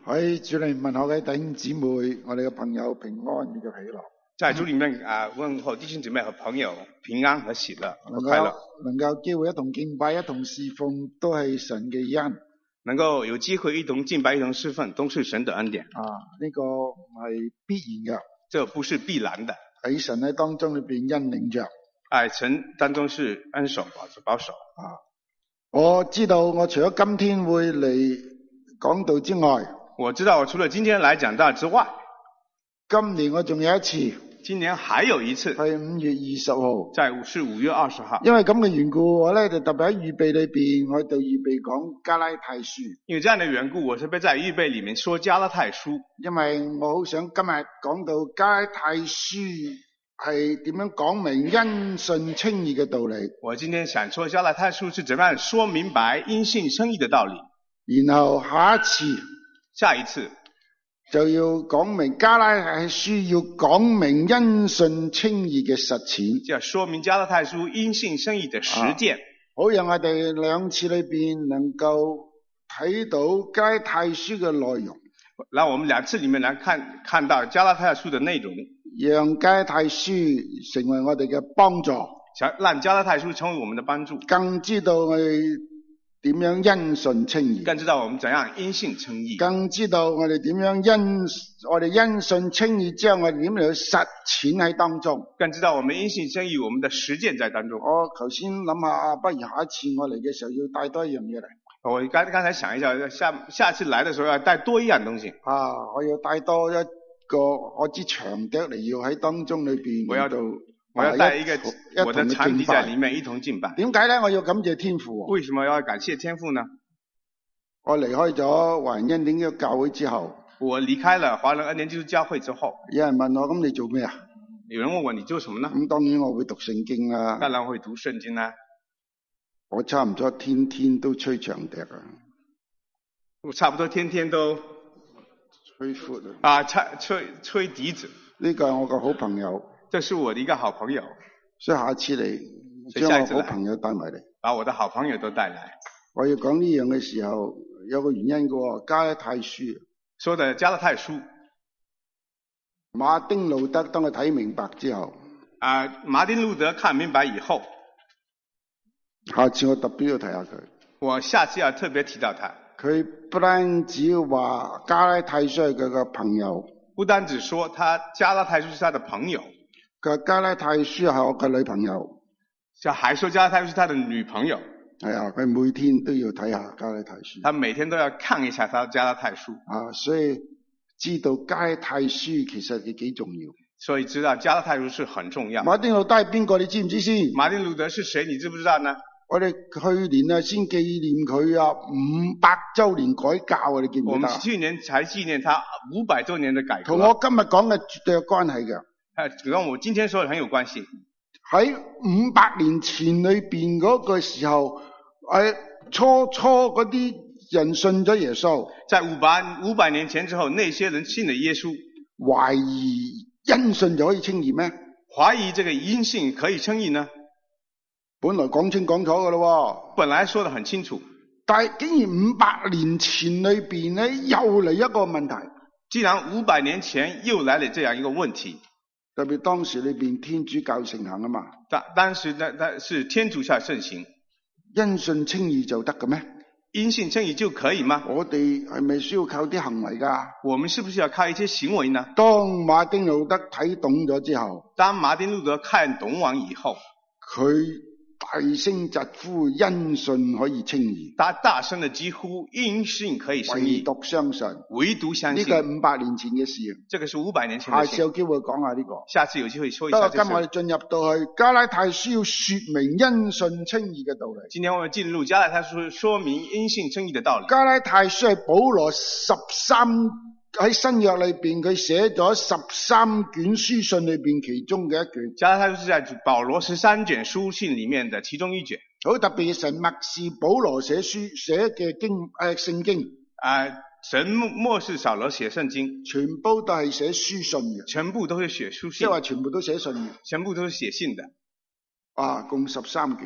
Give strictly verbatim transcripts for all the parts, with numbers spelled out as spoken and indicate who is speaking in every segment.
Speaker 1: 喺主裏問候嘅弟兄姊妹，我哋嘅朋友平安與喜樂。
Speaker 2: 在主裏面啊，問候弟兄姊妹和朋友平安和喜樂和快樂。
Speaker 1: 能夠有機會一同敬拜、一同侍奉，都係神嘅恩。
Speaker 2: 能夠有機會一同敬拜、一同侍奉，都是神的恩典。
Speaker 1: 啊，呢、這個唔係必然嘅，
Speaker 2: 這不是必然的。
Speaker 1: 喺神喺當中裏邊恩領着。
Speaker 2: 喺神當中是恩手保保守。
Speaker 1: 啊，我知道我除咗今天會嚟講道之外，
Speaker 2: 我知道我除了今天來講道之外，
Speaker 1: 今年我仲有一次。
Speaker 2: 今年還有一次，
Speaker 1: 係五月二十號，
Speaker 2: 在是五月二十號。
Speaker 1: 因為咁嘅緣故，我咧就特別喺預備裏邊，我就預備講加拉太書。
Speaker 2: 因為這樣的緣故，我特別在預備裏面說加拉太書。因
Speaker 1: 為我好想今日講到加拉太書係點樣講明因信稱義嘅道理。
Speaker 2: 我今天想說加拉太書是怎樣說明白因信稱義的道理。
Speaker 1: 然後下一次，
Speaker 2: 下一次。
Speaker 1: 就要講明加拉太書要講明因信稱義嘅實踐，
Speaker 2: 就要說明加拉太書因信稱義的實踐。啊、
Speaker 1: 好讓我哋兩次裏邊能夠睇到加拉太書嘅內容。
Speaker 2: 那我們兩次裏面來看看到加拉太書的內容，
Speaker 1: 讓加拉太書成為我哋嘅幫助，
Speaker 2: 想讓加拉太書成為我們的幫助，
Speaker 1: 更知道我哋點樣因信稱義，
Speaker 2: 更知道我們怎樣因信稱義，
Speaker 1: 更知道我哋點樣因我哋因信稱義之後，我哋點樣去實踐喺當中，
Speaker 2: 更知道我們因信稱義，我們的實踐在當中。
Speaker 1: 我頭先諗下，不如下一次我嚟嘅時候要帶多一樣嘢嚟。
Speaker 2: 我剛剛才想一下，下下次來的時候要帶多一樣東西。
Speaker 1: 啊，我要帶多一個我支長笛嚟，要喺當中裏邊。
Speaker 2: 我要到。我要帶一個我的長笛在裏面一同敬拜。
Speaker 1: 點解呢？我要感謝天父。
Speaker 2: 為什麼要感謝天父呢？
Speaker 1: 我離開咗華人恩典基督教會之後，
Speaker 2: 我離開了華人恩典基督教會之後，
Speaker 1: 有人問我：咁你做咩啊？
Speaker 2: 有人問我你做什麼呢？
Speaker 1: 咁當然我會讀聖經啦。
Speaker 2: 當然會讀聖經啦。
Speaker 1: 我差唔多天天都吹長笛啊。
Speaker 2: 我差不多天天都
Speaker 1: 吹闊
Speaker 2: 啊，吹吹吹笛子。
Speaker 1: 呢個係我個好朋友。
Speaker 2: 這是我的一個好朋友，
Speaker 1: 所以下次嚟將我好朋友帶埋嚟，
Speaker 2: 把我的好朋友都帶來。
Speaker 1: 我要講呢樣嘅時候，有個原因嘅，加拉太書。
Speaker 2: 說的加拉太書，
Speaker 1: 馬丁路德當佢睇明白之後，
Speaker 2: 啊，馬丁路德看明白以後，
Speaker 1: 下次我特別要提下佢。
Speaker 2: 我下次要特別提到他。
Speaker 1: 佢不單止話加拉太書係佢嘅朋友。
Speaker 2: 不單只說他加拉太書是他的朋友，
Speaker 1: 佢加拉太書係我嘅女朋友，
Speaker 2: 就還說加拉太書是他的女朋友。
Speaker 1: 係啊，佢每天都要睇下加拉太書，
Speaker 2: 他每天都要看一下他加拉太書
Speaker 1: 啊，所以知道加拉太書其實係幾重要，
Speaker 2: 所以知道加拉太書是很重要。
Speaker 1: 馬丁路德係邊個？你知唔知先？
Speaker 2: 馬丁路德是誰？你知不知道呢？
Speaker 1: 我哋去年啊先紀念佢啊五百周年改教啊，你記唔記得？
Speaker 2: 我們去年才紀念他五百周年的改革。
Speaker 1: 同我今日講嘅絕對有關係嘅。
Speaker 2: 係，跟我今天說的很有關係。
Speaker 1: 喺五百年前裏邊嗰個時候，誒初初嗰啲人信咗耶穌。
Speaker 2: 在五百五百年前之後，那些人信了耶穌，
Speaker 1: 懷疑因信就可以稱義咩？
Speaker 2: 懷疑這個因信可以稱義呢？
Speaker 1: 本來講清講楚㗎咯，
Speaker 2: 本來說得很清楚，
Speaker 1: 但係竟然五百年前裏邊咧又嚟一個問題。
Speaker 2: 既然五百年前又來了這樣一個問題，
Speaker 1: 特別當時裏邊天主教盛行啊嘛。
Speaker 2: 當當時呢，那是天主教盛行，
Speaker 1: 因信稱義就得嘅咩？
Speaker 2: 因信稱義就可以嗎？
Speaker 1: 我哋係咪需要靠啲行為㗎？
Speaker 2: 我們是不是要靠一些行為呢？
Speaker 1: 當馬丁路德睇懂咗之後，
Speaker 2: 當馬丁路德看懂完以後，
Speaker 1: 佢大聲疾呼因信可以稱義，
Speaker 2: 他大聲的疾呼因信可以稱義，
Speaker 1: 唯獨相信，
Speaker 2: 唯獨相信。
Speaker 1: 呢個係五百年前嘅事，
Speaker 2: 這個是五百年前的事。
Speaker 1: 下次有機會講下呢個，
Speaker 2: 下次有機會說一下。
Speaker 1: 不過今日我哋進入到去加拉太書要說明因信稱義嘅道理。
Speaker 2: 今天我們進入加拉太書說明因信稱義的道理。
Speaker 1: 加拉太書係保羅十三喺新約裏邊，佢寫咗十三卷書信裏邊其中嘅一卷。
Speaker 2: 加拉太書是在保羅十三卷書信裏面的其中一卷。
Speaker 1: 好特別，神默示保羅寫書寫嘅經誒聖經。
Speaker 2: 啊，神默示保羅寫聖經，
Speaker 1: 全部都係寫書信嘅。
Speaker 2: 全部都是寫書信。
Speaker 1: 即係話全部都寫信嘅。
Speaker 2: 全部都是寫信的。
Speaker 1: 啊，共十三卷。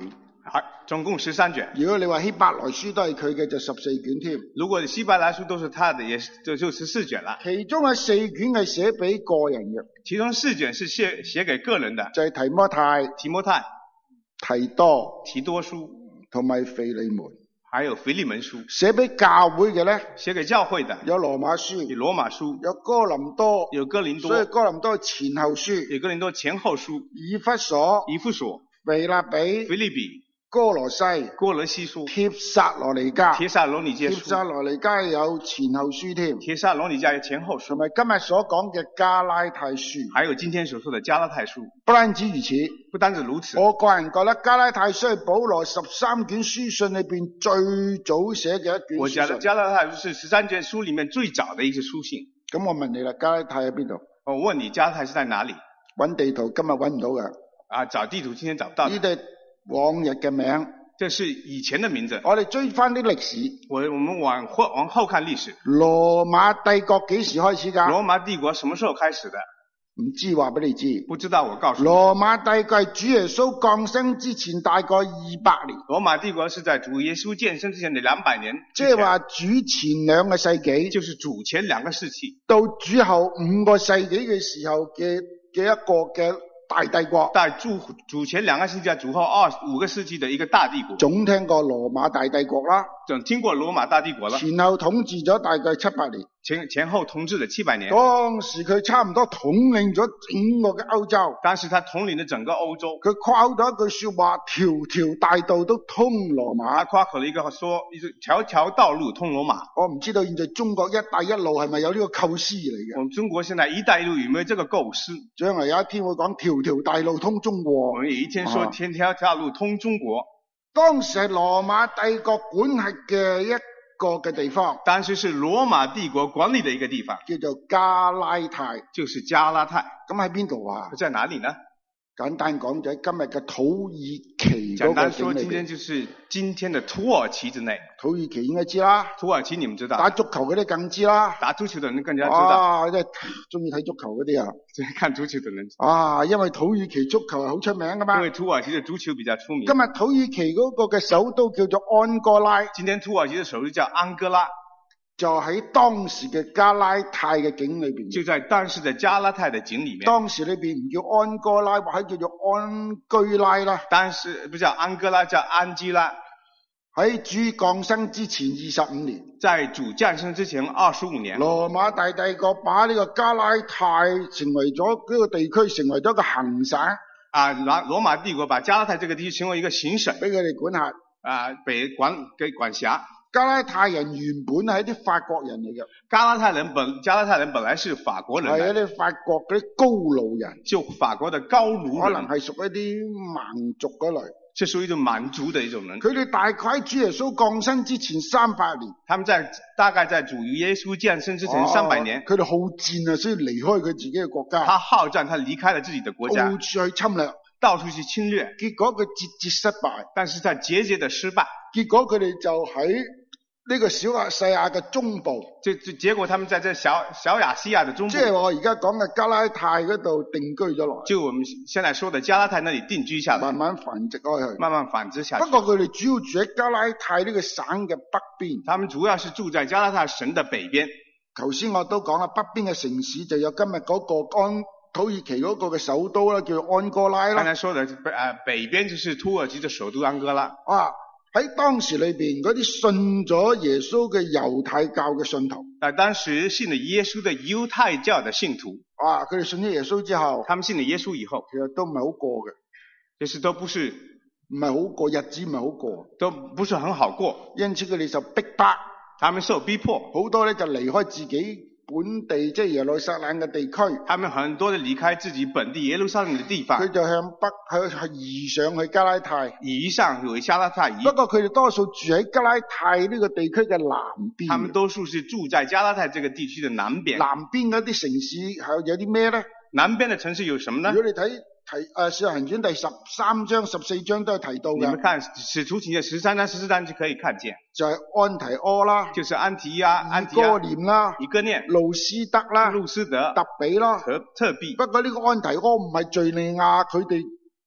Speaker 2: 好，總共十三卷。
Speaker 1: 如果你話希伯來書都係佢嘅，就十四卷添。
Speaker 2: 如果希伯來書都是他的，也就就十四卷了。
Speaker 1: 其中有四卷係寫俾個人嘅，
Speaker 2: 其中四卷是寫寫給個人的，
Speaker 1: 就係提摩太、
Speaker 2: 提摩太、
Speaker 1: 提多、
Speaker 2: 提多書
Speaker 1: 同埋腓利門。
Speaker 2: 還有腓利門書。
Speaker 1: 寫俾教會嘅咧，
Speaker 2: 寫給教會的
Speaker 1: 有羅馬書、
Speaker 2: 有羅馬書、
Speaker 1: 有哥林多、
Speaker 2: 有哥林多，
Speaker 1: 所以哥林多前後書、
Speaker 2: 有哥林多前後書、
Speaker 1: 以弗所、
Speaker 2: 以弗所、
Speaker 1: 腓立比、
Speaker 2: 腓立比、
Speaker 1: 哥羅西、
Speaker 2: 哥羅西書、
Speaker 1: 帖撒羅尼迦。
Speaker 2: 帖撒羅尼迦
Speaker 1: 帖撒
Speaker 2: 書、
Speaker 1: 羅尼迦有前後書添，
Speaker 2: 帖撒羅尼迦有前後書，
Speaker 1: 同埋今日所講嘅加拉太書。
Speaker 2: 還有今天所說的加拉太書。
Speaker 1: 不單止如此，
Speaker 2: 不單止如此，
Speaker 1: 我個人覺得加拉太書係保羅十三卷書信裏邊最早寫嘅一卷
Speaker 2: 我覺得
Speaker 1: 書信。
Speaker 2: 加拉太書是十三卷書裏面最早的一個書信。
Speaker 1: 咁我問你啦，加拉太喺邊度？
Speaker 2: 我問你加拉太是在哪裏？
Speaker 1: 揾地圖今日揾唔到㗎。
Speaker 2: 啊，找地圖今天找不到的。
Speaker 1: 呢啲係往日嘅名。
Speaker 2: 這是以前的名字。
Speaker 1: 我哋追翻啲歷史。
Speaker 2: 我我們往後往後看歷史。
Speaker 1: 羅馬帝國幾時開始㗎？
Speaker 2: 羅馬帝國什麼時候開始的？
Speaker 1: 唔知，話俾你知。
Speaker 2: 不知道，我告訴你。
Speaker 1: 羅馬帝國係主耶穌降生之前大概二百年。
Speaker 2: 羅馬帝國是在主耶穌降生之前的兩百年。
Speaker 1: 即係話主前兩個世紀。
Speaker 2: 就是主前兩個世紀。
Speaker 1: 到主後五個世紀嘅時候嘅嘅一個嘅大帝國。
Speaker 2: 在主主前兩個世紀，主後二五個世紀的一個大帝國。
Speaker 1: 總聽過羅馬大帝國啦。
Speaker 2: 總聽過羅馬大帝國啦。
Speaker 1: 前後統治咗大概七百年。
Speaker 2: 前前後統治了七百年。
Speaker 1: 當時佢差唔多統領咗整個嘅歐洲。
Speaker 2: 當時他統領了整個歐洲。
Speaker 1: 佢誇口咗一句說話，條條大道都通羅馬。
Speaker 2: 他誇口了一個說，條條道路通羅馬。
Speaker 1: 我唔知道現在中國一帶一路係咪有呢個構思嚟嘅？
Speaker 2: 我們中國現在一帶一路有沒有這個構思？
Speaker 1: 將來有一天會講條條大路通中國。
Speaker 2: 我們有一天說天條條路通中國。
Speaker 1: 啊、當時係羅馬帝國管轄嘅一個嘅地方，
Speaker 2: 當時是羅馬帝國管理的一個地方，
Speaker 1: 叫做加拉太，
Speaker 2: 就是加拉太。
Speaker 1: 咁喺邊度啊？
Speaker 2: 在哪裡呢？
Speaker 1: 簡單講就喺今日嘅土耳其嗰個境裏邊。
Speaker 2: 簡單說，今天就是今天的土耳其之內。
Speaker 1: 土耳其應該知啦。
Speaker 2: 土耳其你們知道。
Speaker 1: 打足球嗰啲更知啦。
Speaker 2: 打足球的人更加知道。
Speaker 1: 啊，即係中意睇足球嗰啲啊。
Speaker 2: 即係看足球的人。
Speaker 1: 啊，因為土耳其足球係好出名噶嘛。
Speaker 2: 因為土耳其嘅足球比較出名。
Speaker 1: 今日土耳其嗰個嘅首都叫做安哥拉。
Speaker 2: 今天土耳其嘅首都叫安哥拉。
Speaker 1: 就喺當時嘅加拉太嘅境裏邊，
Speaker 2: 就在當時嘅加拉太嘅境裏面。
Speaker 1: 當時裏邊唔叫安哥拉，或者叫做安居拉啦。
Speaker 2: 當時不叫安哥拉，叫安基拉。
Speaker 1: 喺主降生之前二十五年，
Speaker 2: 在主降生之前二十五年，
Speaker 1: 羅馬大帝國把呢個加拉太成為咗呢個地區，成為咗一個行省。
Speaker 2: 啊，羅羅馬帝國把加拉太這個地區成為一個行省，
Speaker 1: 俾佢哋管轄。
Speaker 2: 啊，被管給管轄。
Speaker 1: 加拉太人原本係一啲法國人嚟嘅。
Speaker 2: 加拉太人本加拉太人本來是法國人，
Speaker 1: 係一啲法國嗰啲高盧人，
Speaker 2: 就法國的高盧人，
Speaker 1: 可能係屬一啲蠻族嗰類，
Speaker 2: 是屬於一種蠻族的一種人。
Speaker 1: 佢哋大概喺主耶穌降生之前三百年，
Speaker 2: 他們在大概在主耶穌降生之前三百年，
Speaker 1: 佢哋好戰啊，所以離開佢自己嘅國家。
Speaker 2: 他好戰，他離開了自己的國家，
Speaker 1: 到處去侵略，
Speaker 2: 到處去侵略，
Speaker 1: 結果佢節節失敗，
Speaker 2: 但是他節節的失敗，
Speaker 1: 結果佢哋就喺呢個小亞細亞嘅中部，
Speaker 2: 就就結果他們在這小小亞細亞的中部，
Speaker 1: 即係我而家講嘅加拉太嗰度定居咗落嚟，
Speaker 2: 就我們現在說的加拉太那裏定居下來，
Speaker 1: 慢慢繁殖開去，
Speaker 2: 慢慢繁殖下去。
Speaker 1: 不過佢哋主要住喺加拉太呢個省嘅北邊，
Speaker 2: 他們主要是住在加拉太省的北邊。頭
Speaker 1: 先我都講啦，北邊嘅城市就有今日嗰個安土耳其嗰個嘅首都啦，叫做安哥拉啦。
Speaker 2: 剛才說的北啊北邊就是土耳其嘅首都安哥拉。
Speaker 1: 啊。喺當時裏邊嗰啲信咗耶穌嘅猶太教嘅信徒，
Speaker 2: 啊，當時信了耶穌嘅猶太教嘅信徒，
Speaker 1: 啊，佢哋信咗耶穌之後，
Speaker 2: 他們信了耶穌以後，
Speaker 1: 其實都唔係好過嘅，
Speaker 2: 就是都不是
Speaker 1: 唔係好過，日子唔係好過，
Speaker 2: 都不是很好過，
Speaker 1: 因此佢哋受逼迫，
Speaker 2: 他們受逼迫，
Speaker 1: 好多咧就離開自己本地即係耶路撒冷嘅地區，
Speaker 2: 他們很多的離開自己本地耶路撒冷嘅地方，
Speaker 1: 佢就向北去去移上去加拉太，
Speaker 2: 移上去加拉太。
Speaker 1: 不過佢哋多數住喺加拉太呢個地區嘅南邊，
Speaker 2: 他們多數是住在加拉太這個地區嘅南邊。
Speaker 1: 南邊嗰啲城市係有啲咩咧？
Speaker 2: 南邊嘅城市有什麼呢？
Speaker 1: 如果你睇提誒《使徒行傳》第十三章、十四章都有提到嘅。
Speaker 2: 你們看《使徒行傳》十三章、十四章就可以看見。
Speaker 1: 就係安提阿啦，
Speaker 2: 就是安提亞、安提
Speaker 1: 哥念啦，
Speaker 2: 以哥念、
Speaker 1: 路斯德啦、
Speaker 2: 路斯德、
Speaker 1: 特比啦、
Speaker 2: 和特比。
Speaker 1: 不過呢個安提阿唔係敘利亞佢哋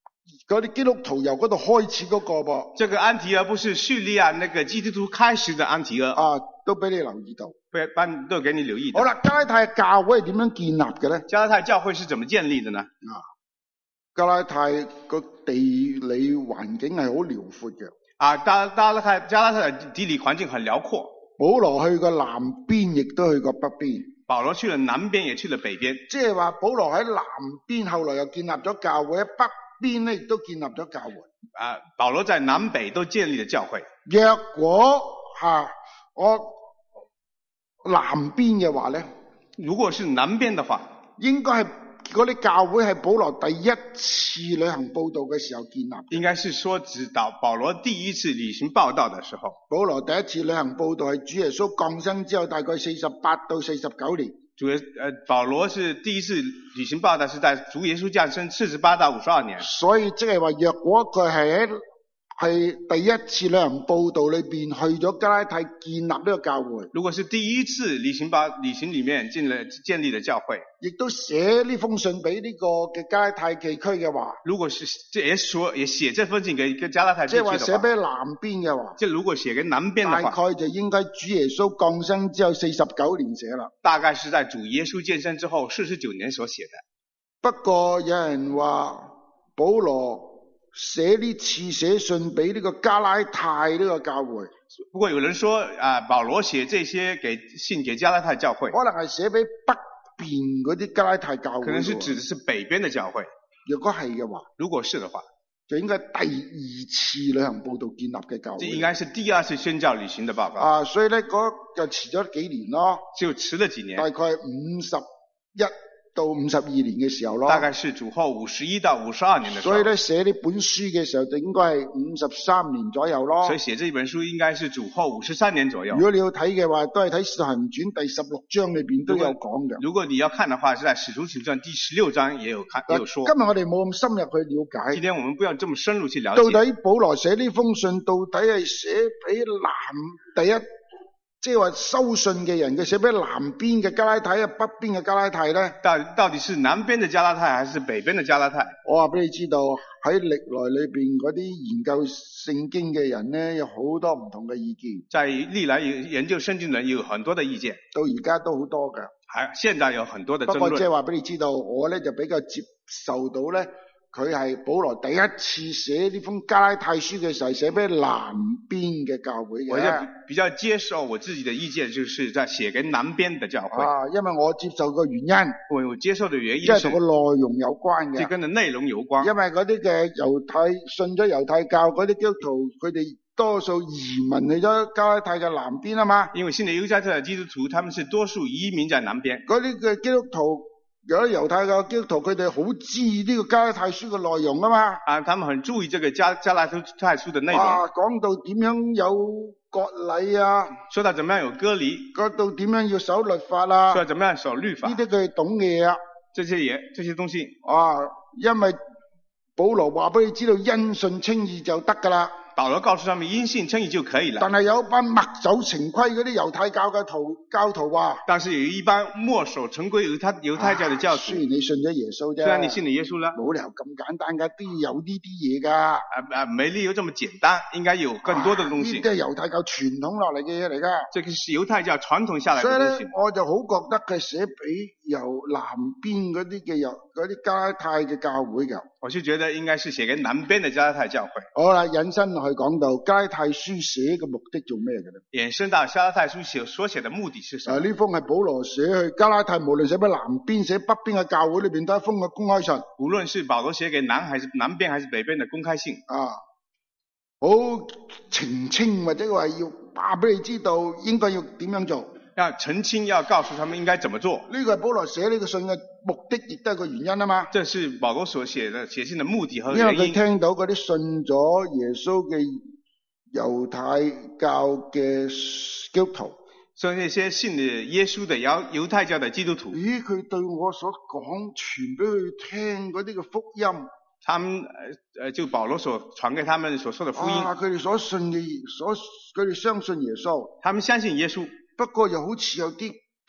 Speaker 1: 嗰啲基督徒由嗰度開始嗰個噃，
Speaker 2: 这个安提阿不是叙利亞那個基督徒開始的安提阿，
Speaker 1: 啊，都俾你留意到。
Speaker 2: 被班都給你留意到。
Speaker 1: 好啦，加拉太教會係點樣建立嘅咧？
Speaker 2: 加拉太教會是怎麼建立的呢？
Speaker 1: 啊，加拉太個地理環境係好遼闊嘅。
Speaker 2: 啊，加加拉太加拉太的地理環境很遼闊。
Speaker 1: 保羅去過南邊，亦都去過北邊。
Speaker 2: 保羅去了南邊，也去了北邊。
Speaker 1: 即係話保羅喺南邊，後來又建立咗教會；喺北邊咧，亦都建立咗教會。
Speaker 2: 啊，保羅在南北都建立咗教會。
Speaker 1: 若果吓、啊、我南邊嘅話咧，
Speaker 2: 如果是南邊的話，
Speaker 1: 應該係嗰啲教會係保羅第一次旅行佈道嘅時候建立。
Speaker 2: 應該是說指導保羅第一次旅行報道的時候。
Speaker 1: 保羅第一次旅行佈道係主耶穌降生之後大概四十八到四十九年。
Speaker 2: 主耶呃，保羅是第一次旅行報道是在主耶穌降生四十八到五十二年。所以
Speaker 1: 即係話，若果佢係喺係第一次旅行佈道裏邊去咗加拉太建立呢個教會，
Speaker 2: 如果是第一次旅行報旅行裏面建了建立的教會，
Speaker 1: 亦都寫呢封信俾呢個嘅加拉太地區嘅話，
Speaker 2: 如果是這也說也寫這封信給給加拉太地區的話，
Speaker 1: 即係話寫俾南邊嘅話，
Speaker 2: 即如果寫給南邊的話，
Speaker 1: 大概就應該主耶穌降生之後四十九年寫啦。
Speaker 2: 大概是在主耶穌降生之後四十九年所寫的。
Speaker 1: 不過有人話保羅寫呢次寫信俾呢個加拉太呢個教會，
Speaker 2: 不過有人說啊，保羅寫這些給信給加拉太教會，
Speaker 1: 可能係寫俾北邊嗰啲加拉太教會，
Speaker 2: 可能是指的是北邊的教會。
Speaker 1: 如果係嘅話，
Speaker 2: 如果是的話，
Speaker 1: 就應該第二次旅行佈道建立嘅教會，
Speaker 2: 這應該是第二次宣教旅行的報告。
Speaker 1: 啊，所以咧嗰就遲咗幾年咯，
Speaker 2: 就遲了幾年，
Speaker 1: 大概五十一到五十二年嘅時候咯，
Speaker 2: 大概是主後五十一到五十二年的時候。
Speaker 1: 所以咧寫呢本書嘅時候就應該係五十三年左右咯。
Speaker 2: 所以寫這本書應該是主後五十三年左右。
Speaker 1: 如果你要睇嘅話，都係睇《使徒行傳》第十六章裏邊都有講嘅。
Speaker 2: 如果你要看的話，是在《使徒行傳》第十六章也有看也有說。
Speaker 1: 今日我哋冇咁深入去了解。
Speaker 2: 今天我們不要這麼深入去了解。
Speaker 1: 到底保羅寫呢封信，到底係寫俾南第一？即係話收信嘅人，佢寫俾南邊嘅加拉太啊，北邊嘅加拉太咧？到
Speaker 2: 到底是南邊嘅加拉太，還是北邊嘅加拉太？
Speaker 1: 我話俾你知道，喺歷來裏邊嗰啲研究聖經嘅人咧，有好多唔同嘅意見。
Speaker 2: 在歷來研究聖經人有很多嘅意見，
Speaker 1: 到而家都好多㗎。
Speaker 2: 係，現在有很多嘅爭論。
Speaker 1: 不過即係話俾你知道，我咧就比較接受到咧。佢係保羅第一次寫呢封加拉太書嘅時候，寫俾南邊嘅教會嘅。
Speaker 2: 我就比較接受我自己的意見，就是在寫給南邊的教會。
Speaker 1: 啊，因為我接受個原因，
Speaker 2: 我我接受的原因
Speaker 1: 即係同個內容有關嘅，
Speaker 2: 即跟個內容有關。
Speaker 1: 因為嗰啲嘅猶太信咗猶太教嗰啲基督徒，佢哋多數移民去咗加拉太嘅南邊啊嘛。
Speaker 2: 因為現在猶太嘅基督徒，他們是多數移民在南邊。
Speaker 1: 嗰啲嘅基督徒。有啲猶太嘅基督徒，佢哋好知呢個加拉太書嘅內容啊嘛。
Speaker 2: 啊，他們很注意這個加加拉太書嘅內容。
Speaker 1: 啊，講到點樣有割禮啊，
Speaker 2: 說到怎麼樣有割禮，
Speaker 1: 講到點樣要守律法啊，
Speaker 2: 說到怎麼樣守律法，
Speaker 1: 呢啲佢懂嘅嘢啊。
Speaker 2: 這些嘢，這些東西。
Speaker 1: 啊，因為保羅話俾你知道，因信稱義就得噶啦。
Speaker 2: 保羅告訴他們因信稱義就可以了。
Speaker 1: 但係有一班墨守成規嗰啲猶太教嘅徒教徒話，
Speaker 2: 但是有一班墨守成規猶太猶太教嘅教徒。
Speaker 1: 雖然你信咗耶穌啫，
Speaker 2: 雖然你信了耶穌啦，
Speaker 1: 冇理由咁簡單噶，都要有呢啲嘢噶。啊
Speaker 2: 啊，沒理由這麼簡單，應該有更多的東西。
Speaker 1: 呢啲係猶太教傳統落嚟嘅嘢嚟噶。
Speaker 2: 這個是猶太教傳統下來嘅東西。
Speaker 1: 所以咧，我就好覺得佢寫俾由南邊嗰啲嘅猶嗰啲加拉太嘅教會噶。
Speaker 2: 我是覺得應該是寫給南邊的加拉太教會。
Speaker 1: 好啦，引申落去講到加拉太書寫嘅目的做咩嘅咧？
Speaker 2: 引申到加拉太書寫所寫的目的是什麼？
Speaker 1: 啊，呢封係保羅寫去加拉太，無論寫俾南邊寫北邊嘅教會裏邊都係一封嘅公開信。
Speaker 2: 無論是保羅寫給南還是南邊還是北邊的公開信。
Speaker 1: 啊，好澄清或者話要話俾你知道應該要點樣做。
Speaker 2: 要澄清，要告訴他們應該怎麼做。
Speaker 1: 呢個係保羅寫呢個信嘅目的，亦都係個原因啊嘛。
Speaker 2: 這是保羅所寫的寫信的目的和原因。
Speaker 1: 因為佢聽到嗰啲信咗耶穌嘅猶太教嘅基督徒，
Speaker 2: 所以那些信的耶穌的猶猶太教的基督徒，
Speaker 1: 咦，佢對我所講傳俾佢聽嗰啲嘅福音，
Speaker 2: 他們誒就保羅所傳給他們所說的福音，
Speaker 1: 啊，佢哋所信嘅所佢哋相信耶穌，
Speaker 2: 他們相信耶穌。
Speaker 1: 不過又好似有啲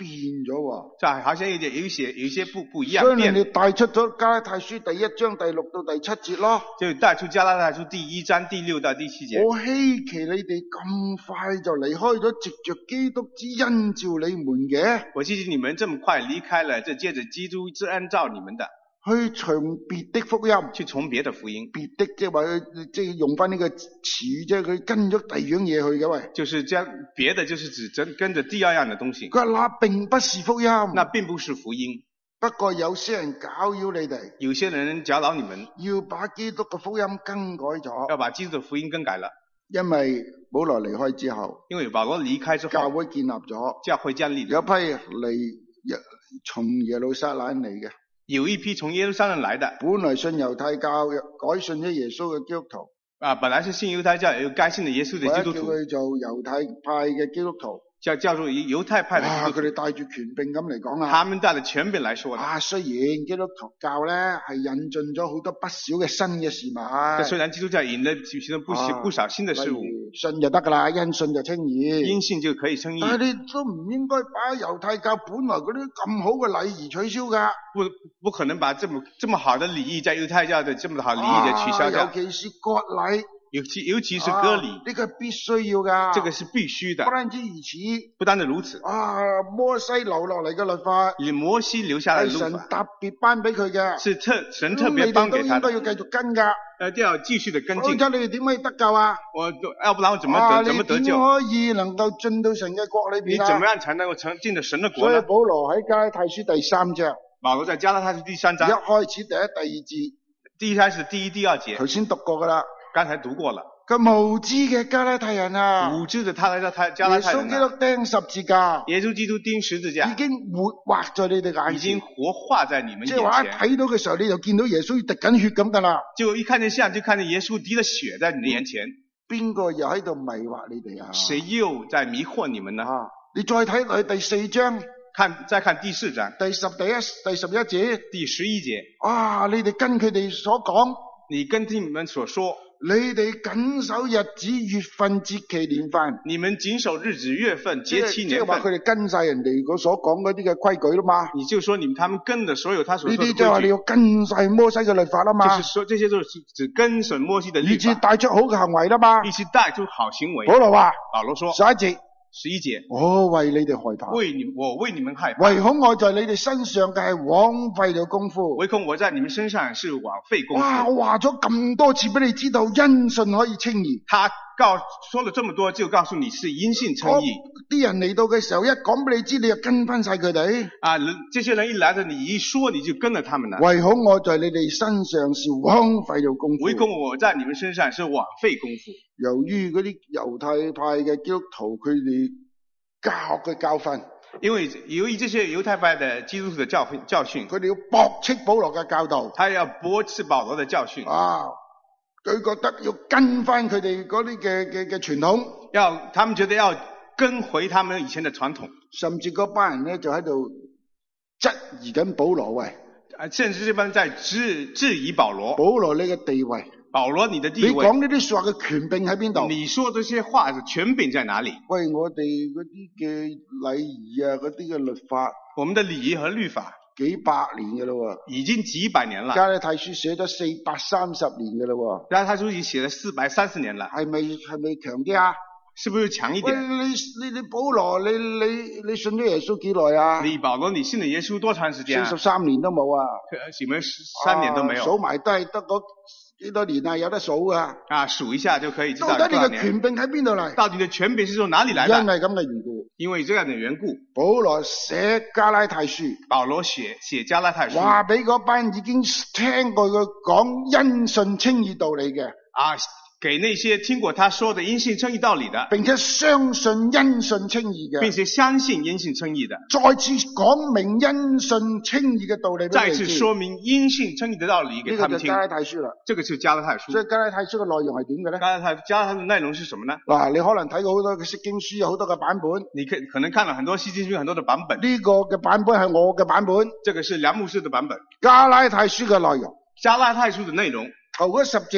Speaker 1: 變咗喎。
Speaker 2: 就好像有點有一些有一些不不一樣
Speaker 1: 所以你
Speaker 2: 變，
Speaker 1: 哋帶出咗加拉太書第一章第六到第七節咯。
Speaker 2: 就帶出加拉太書第一章第六到第七節。
Speaker 1: 我稀奇你哋咁快就離開咗藉着基督之恩召你們嘅，
Speaker 2: 我記得你們這麼快離開了，這借着基督之恩召你們的，
Speaker 1: 去從別的福音，
Speaker 2: 去從別的福音，
Speaker 1: 別的即係話即係用翻呢個詞語，即係佢跟咗第二樣嘢去嘅喂。
Speaker 2: 就是這樣，別的就是指跟跟着第二樣的東西。
Speaker 1: 佢話那並不是福音，
Speaker 2: 那並不是福音。
Speaker 1: 不過有些人攪擾你哋，
Speaker 2: 有些人攪擾你們，
Speaker 1: 要把基督嘅福音更改咗，
Speaker 2: 要把基督的福音更改了。
Speaker 1: 因為保羅離開之後，
Speaker 2: 因為保羅離開之後，
Speaker 1: 教會建立咗，
Speaker 2: 教會建立了，
Speaker 1: 有一批嚟從耶路撒冷嚟嘅。
Speaker 2: 有一批從耶路撒冷來的，
Speaker 1: 本來信猶太教，改信咗耶穌嘅基督徒。
Speaker 2: 啊，本來是信猶太教，又改信了耶穌的基督徒，
Speaker 1: 或者叫佢做猶太派嘅基督徒。
Speaker 2: 叫叫做猶太派的基督徒。
Speaker 1: 佢哋帶住權柄咁嚟講啊。
Speaker 2: 他們帶着權柄來說的。
Speaker 1: 啊，雖然基督教咧係引進咗好多不少嘅新嘅事物。
Speaker 2: 雖然基督教引了其中不少不少新的事物。
Speaker 1: 信就得噶啦，因信就稱義。
Speaker 2: 因信就可以稱義。
Speaker 1: 但係你都唔應該把猶太教本來嗰啲咁好嘅禮儀取消噶。
Speaker 2: 不不可能把這麼這麼好的禮儀在猶太教的這麼好禮儀嘅取消掉。
Speaker 1: 尤其是割禮。
Speaker 2: 尤其尤其是割禮，
Speaker 1: 呢、啊這個必須要噶，
Speaker 2: 這個是必須的。
Speaker 1: 不單止如此，
Speaker 2: 不單止如此。
Speaker 1: 啊，摩西留落嚟嘅律法，
Speaker 2: 以摩西留下來嘅律法，
Speaker 1: 係神特別頒俾佢嘅，
Speaker 2: 是特神特別頒給他的。
Speaker 1: 你哋都應該要繼續跟噶，
Speaker 2: 誒，都要繼續的跟進。
Speaker 1: 否則你哋點可以得救啊？
Speaker 2: 我要不然我怎麼得、啊、怎麼得救？
Speaker 1: 你點可以能夠進到神嘅國裏邊啊？
Speaker 2: 你怎麼樣才能夠成進到神嘅國呢？
Speaker 1: 所以保羅喺加拉太書第三章，
Speaker 2: 保羅在加拉太書第三章，
Speaker 1: 一開始第一、第二節，
Speaker 2: 第一開始第一、第二節，
Speaker 1: 頭先讀過噶啦，
Speaker 2: 剛才讀過了。
Speaker 1: 個無知嘅加拉太人啊，
Speaker 2: 無知的他來到他加拉太人、啊，
Speaker 1: 耶穌基督釘十字架，
Speaker 2: 耶穌基督釘十字架，
Speaker 1: 已經活畫在你哋眼前，
Speaker 2: 已經活化在你們眼前。
Speaker 1: 即係話一睇到嘅時候，你就見到耶穌滴緊血咁噶啦。
Speaker 2: 就一看見像，就看見耶穌滴咗血在你的眼前。
Speaker 1: 邊個又喺度迷惑你哋啊？
Speaker 2: 誰又在迷惑你們呢？
Speaker 1: 啊，你再睇落去第四章，
Speaker 2: 看再看第四章，
Speaker 1: 第十第一第十一節，
Speaker 2: 第十一節。
Speaker 1: 啊，你哋跟佢哋所講，
Speaker 2: 你跟聽你們所說。
Speaker 1: 你哋謹守日子、月份、節期、年份。
Speaker 2: 你們謹守日子、月份、節期、年份。
Speaker 1: 即係話佢哋跟晒人哋嗰所講嗰啲嘅規矩啦嘛。
Speaker 2: 你就說你們他們跟的所有他所說的規矩。
Speaker 1: 呢啲即係話你要跟晒摩西嘅律法啦嘛。
Speaker 2: 就是說這些都是指跟隨摩西的律法。
Speaker 1: 以致帶出好嘅行為啦嘛。
Speaker 2: 以致帶出好行為。
Speaker 1: 保羅話，
Speaker 2: 保羅說，
Speaker 1: 十一節。
Speaker 2: 十一節，
Speaker 1: 我為你哋害怕，
Speaker 2: 為你我為你們害怕，
Speaker 1: 唯恐我在你哋身上嘅係枉費咗功夫，
Speaker 2: 唯恐我在你們身上是枉費功夫。
Speaker 1: 哇！我話咗咁多次俾你知道，因信可以稱義。
Speaker 2: 他告說了這麼多，就告訴你是因信稱義。
Speaker 1: 啲人嚟到嘅時候，一講俾你知，你就跟翻晒佢哋。
Speaker 2: 啊，這些人一來到，你一說你就跟了他們啦。
Speaker 1: 唯恐我在你哋身上是枉費咗功夫，
Speaker 2: 唯恐我在你們身上是枉費功夫。
Speaker 1: 由於嗰啲猶太派嘅基督徒，佢哋教嘅教訓，
Speaker 2: 因為由於這些猶太派的基督徒的教訓教訓，
Speaker 1: 佢哋要駁斥保羅嘅教導，
Speaker 2: 他要駁斥保羅的教訓
Speaker 1: 啊！佢覺得要跟翻佢哋嗰啲嘅嘅嘅傳統，
Speaker 2: 要他們覺得要跟回他們以前的傳統，
Speaker 1: 甚至嗰班人咧就喺度質疑緊保羅喂，
Speaker 2: 啊，甚至這班人在質質疑保羅，
Speaker 1: 保羅你嘅地位。
Speaker 2: 保羅，你的地位，
Speaker 1: 你講呢啲說話嘅權柄喺邊度？
Speaker 2: 你說這些話嘅權柄在哪裏？
Speaker 1: 喂，我哋嗰啲嘅禮儀啊，嗰啲嘅律法，
Speaker 2: 我們的禮儀和律法
Speaker 1: 幾百年嘅咯，
Speaker 2: 已經幾百年了。
Speaker 1: 加拉太書寫咗四百三十年嘅咯，
Speaker 2: 加拉太書已經寫咗四百三十年了，
Speaker 1: 係咪係咪強啲啊？
Speaker 2: 是不是強一點？
Speaker 1: 喂，你你你保羅，你你你信咗耶穌幾耐啊？
Speaker 2: 你保羅，你信咗耶穌多長時間啊？
Speaker 1: 四十三年都冇啊？
Speaker 2: 幾沒三年都沒有？
Speaker 1: 數埋都係得嗰幾多年啊？有得數啊？
Speaker 2: 啊，數一下就可以知道。
Speaker 1: 到底你嘅權柄喺邊度嚟？
Speaker 2: 到底你嘅權柄是從哪裏來的？
Speaker 1: 因為咁嘅緣故。
Speaker 2: 因為這樣的緣故，
Speaker 1: 保羅寫加拉太書，
Speaker 2: 保羅寫寫加拉太書，
Speaker 1: 話俾嗰班已經聽過佢講因信稱義道理嘅
Speaker 2: 啊。給那些聽過他說的因信稱義道理的，
Speaker 1: 並且相信因信稱義嘅，
Speaker 2: 並且相信因信稱義的，
Speaker 1: 再次講明因信稱義嘅道理俾你知。
Speaker 2: 再次說明因信稱義的道理給他們聽。
Speaker 1: 呢個就加拉太書啦。
Speaker 2: 這個就是加拉太書。
Speaker 1: 所以加拉太書嘅內容係點嘅咧？
Speaker 2: 加拉太加拉太書嘅內容是什麼呢？
Speaker 1: 嗱，你可能睇過好多嘅釋經書，有好多嘅版本。
Speaker 2: 你可可能看了很多釋經書，很多的版本。
Speaker 1: 呢個嘅版本係我嘅版本。
Speaker 2: 這個是梁牧師的版本。
Speaker 1: 加拉太書嘅內容。
Speaker 2: 加拉太書的內容。
Speaker 1: 頭嗰十節。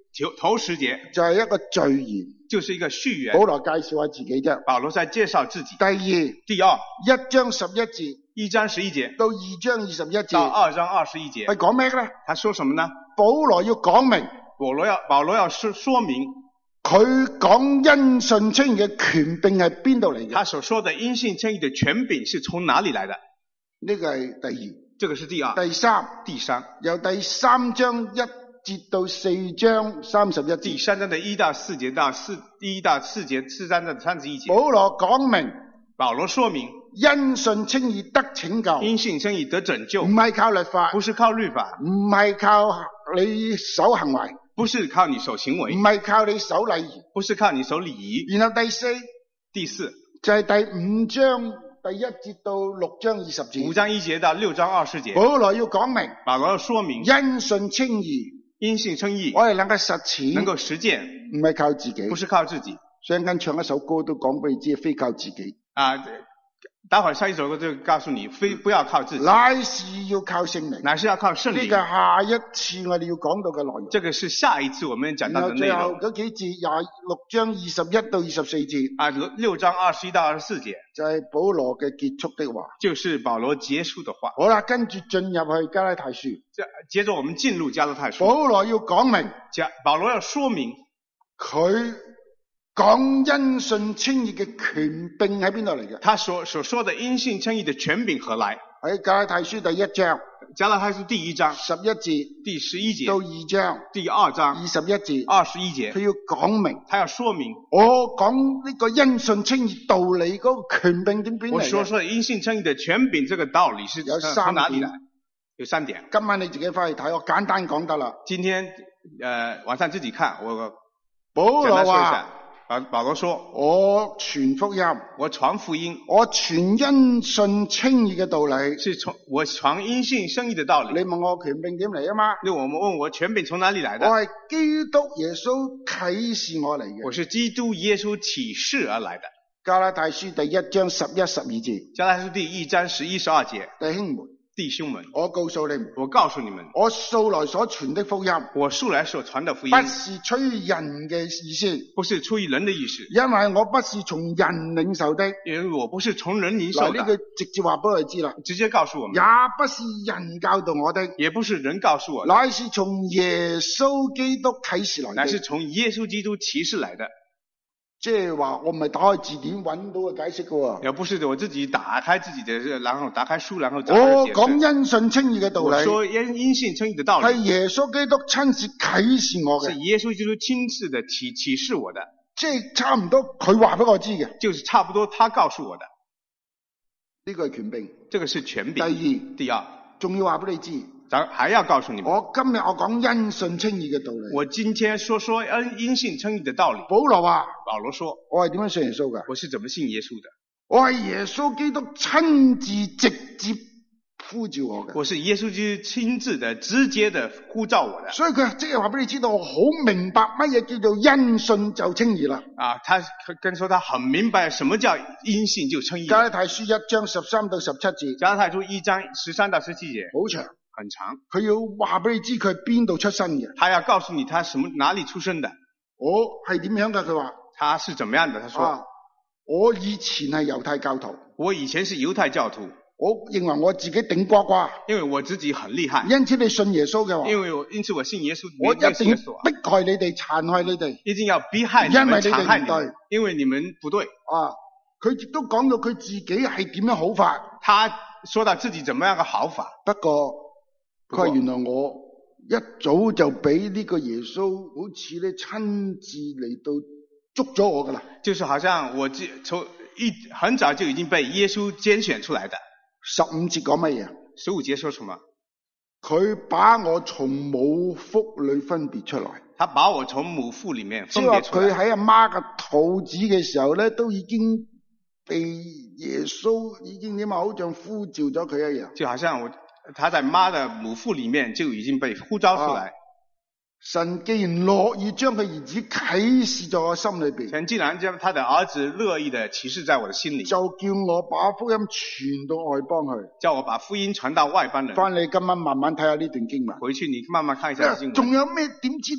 Speaker 2: 頭頭十節
Speaker 1: 就係一個序言，
Speaker 2: 就是一個序言。
Speaker 1: 保羅介紹下自己啫。
Speaker 2: 保羅在介紹自己。
Speaker 1: 第二，
Speaker 2: 第二，
Speaker 1: 一章十一節，
Speaker 2: 一章十一節
Speaker 1: 到二章二十一
Speaker 2: 到
Speaker 1: 節，
Speaker 2: 二章二十一節，
Speaker 1: 係講咩咧？
Speaker 2: 他說什麼呢？
Speaker 1: 保羅要講明，
Speaker 2: 保羅要保羅要說說明，
Speaker 1: 佢講因信稱義嘅權柄係邊度嚟嘅？
Speaker 2: 他所說的因信稱義的權柄是從哪裡來的？
Speaker 1: 呢個係第二。
Speaker 2: 這個是第二。
Speaker 1: 第三，
Speaker 2: 第三，
Speaker 1: 由第三章一節到四章三十一
Speaker 2: 第
Speaker 1: 節，
Speaker 2: 三章的一到四節到四一到四節，四章的三十一節，
Speaker 1: 保羅講明
Speaker 2: 保羅說明
Speaker 1: 因信稱義得拯救，
Speaker 2: 因信稱義得拯救，
Speaker 1: 唔係靠律法，
Speaker 2: 不是靠律法，
Speaker 1: 唔係靠你守行為，
Speaker 2: 不是靠你守行為，
Speaker 1: 唔係靠你守禮儀，
Speaker 2: 不是靠你守禮儀。
Speaker 1: 然後第四
Speaker 2: 第四
Speaker 1: 就係第五章第一節到六章二十節，
Speaker 2: 五章一節到六章二十節，
Speaker 1: 保羅要講明
Speaker 2: 保羅要說明
Speaker 1: 因信稱義，
Speaker 2: 因信稱義，
Speaker 1: 我哋能夠實踐，
Speaker 2: 能夠實踐，
Speaker 1: 唔係靠自己，
Speaker 2: 不是靠自己。
Speaker 1: 所以陣間唱一首歌都講俾你知，非靠自己，
Speaker 2: 啊，待會兒上一首歌就告訴你，非不要靠自己，
Speaker 1: 乃是要靠聖靈。
Speaker 2: 乃是要靠聖靈。
Speaker 1: 呢個下一次我哋要講到嘅內容。
Speaker 2: 這個是下一次我們講到的內
Speaker 1: 然後最後
Speaker 2: 容。
Speaker 1: 嗰幾節廿六章二十一到二十四節，
Speaker 2: 啊，六章二十一到二十四節
Speaker 1: 就係保羅嘅結束的話。
Speaker 2: 就是保羅結束的話。
Speaker 1: 好啦，跟住進入去加拉太書。
Speaker 2: 這接着我們進入加拉太書。
Speaker 1: 保羅要講明，
Speaker 2: 加保羅要說明
Speaker 1: 佢講因信稱義嘅權柄喺邊度嚟嘅？
Speaker 2: 他所所說的因信稱義的權柄何來？
Speaker 1: 喺加拉太書第一章
Speaker 2: 加拉太書第一章
Speaker 1: 十一節
Speaker 2: 第十一節
Speaker 1: 到二章
Speaker 2: 第二章
Speaker 1: 二十一節，
Speaker 2: 二十一節，
Speaker 1: 佢要講明，
Speaker 2: 他要說明
Speaker 1: 我講呢個因信稱義道理嗰個權柄點邊嚟
Speaker 2: 我所
Speaker 1: 嘅？
Speaker 2: 說的因信稱義的權柄這個道理是
Speaker 1: 有
Speaker 2: 從
Speaker 1: 三點
Speaker 2: 哪裡來？有三點。
Speaker 1: 今晚你自己翻去睇，我簡單講得啦。
Speaker 2: 今天呃晚上自己看，我
Speaker 1: 保
Speaker 2: 簡單說一
Speaker 1: 羅話。
Speaker 2: 下。保保羅說：
Speaker 1: 我傳福音，
Speaker 2: 我傳福音，
Speaker 1: 我傳因信稱義嘅道理。
Speaker 2: 是從我傳因信稱義的道理。
Speaker 1: 你問我權柄點嚟啊嘛？
Speaker 2: 那我們問我權柄從哪裡來的？
Speaker 1: 我係基督耶穌啟示我嚟嘅。
Speaker 2: 我是基督耶穌啟示而來的。
Speaker 1: 加拉太書第一章十一十二節。
Speaker 2: 加拉太書第一章十一十二節。
Speaker 1: 弟兄們，
Speaker 2: 弟兄們，
Speaker 1: 我告訴你們，
Speaker 2: 我告訴你們，
Speaker 1: 我素來所傳的福音，
Speaker 2: 我素來所傳的福音，
Speaker 1: 不是出於人嘅意思，
Speaker 2: 不是出於人的意思，
Speaker 1: 因為我不是從人領受的。
Speaker 2: 因為我不是從人領受
Speaker 1: 嗱，
Speaker 2: 的。
Speaker 1: 呢句直接話俾我哋知啦，
Speaker 2: 直接告訴我們，
Speaker 1: 也不是人教導我的，
Speaker 2: 也不是人告訴我的，
Speaker 1: 乃是從耶穌基督啟示來的。
Speaker 2: 乃是從耶穌基督啟示來的。
Speaker 1: 即係話我唔係打開字典揾到嘅解釋嘅喎。
Speaker 2: 也不是我自己打開自己的，然後打開書，然後找
Speaker 1: 我
Speaker 2: 解釋。
Speaker 1: 講因信稱義嘅道理，
Speaker 2: 我說因因信稱義的道理，
Speaker 1: 係耶穌基督親自啟示我嘅，
Speaker 2: 是耶穌基督親自的啟啟示我的，
Speaker 1: 即係差唔多佢話俾我知嘅。
Speaker 2: 就是差不多他告訴我的。
Speaker 1: 呢個係權柄。
Speaker 2: 這個是權柄。
Speaker 1: 第二，
Speaker 2: 第二，
Speaker 1: 仲要話俾你知，
Speaker 2: 咱還要告訴你們，
Speaker 1: 我今日我講因信稱義嘅道理。
Speaker 2: 我今天說說因因信稱義的道理。
Speaker 1: 保羅話：
Speaker 2: 保羅說，
Speaker 1: 我係點樣信耶穌㗎？
Speaker 2: 我是怎麼信耶穌的？
Speaker 1: 我係耶穌基督親自直接呼召我嘅。
Speaker 2: 我是耶穌基督親自的、直接的呼召我的。
Speaker 1: 所以佢即係話俾你知道，我好明白乜嘢叫做因信就稱義啦。
Speaker 2: 啊，他跟說他很明白什麼叫因信就稱義。
Speaker 1: 加拉太書一章十三到十七節。
Speaker 2: 加拉太書一章十三到十七節。
Speaker 1: 好長。
Speaker 2: 很長。
Speaker 1: 佢要話俾你知佢係邊度出身嘅。
Speaker 2: 他要告訴你他什麼哪裡出生的。
Speaker 1: 我係點樣㗎？佢話。
Speaker 2: 他是怎麼樣的？他說。
Speaker 1: 啊，我以前係猶太教徒。
Speaker 2: 我以前是猶太教徒。
Speaker 1: 我認為我自己頂呱呱，
Speaker 2: 因為我自己很厲害。
Speaker 1: 因此你信耶穌嘅話，
Speaker 2: 因為我因此我信耶穌，
Speaker 1: 我一定迫害你哋，殘害你哋，
Speaker 2: 一定要逼害你們，
Speaker 1: 因為你
Speaker 2: 殘害你
Speaker 1: 哋唔對，
Speaker 2: 因為你們不對。
Speaker 1: 啊，佢亦都講到佢自己係點樣好法。
Speaker 2: 他說到自己怎麼樣個好法。
Speaker 1: 不過佢話原來我一早就俾呢個耶穌好似咧親自嚟到捉咗我噶啦。
Speaker 2: 就是好像我從一很早就已經被耶穌揀選出來的。
Speaker 1: 十五節講乜嘢？
Speaker 2: 十五節說什麼？
Speaker 1: 佢把我從母腹裏分別出來。
Speaker 2: 他把我從母腹裏面分別出來。
Speaker 1: 即係話佢喺阿媽嘅肚子嘅時候咧，都已經被耶穌已經點啊，好像呼召咗佢一樣。
Speaker 2: 就好像我，他在媽的母腹裏面就已經被呼召出來。啊，
Speaker 1: 神既然樂意將佢兒子啟示在我心裏邊，
Speaker 2: 神既然將他的兒子樂意的啟示在我的心裏，
Speaker 1: 就叫我把福音傳到外邦去，
Speaker 2: 叫我把福音傳到外邦人。
Speaker 1: 翻嚟今晚慢慢睇下呢段經文，
Speaker 2: 回去你慢慢看一下經文。
Speaker 1: 仲有咩點知道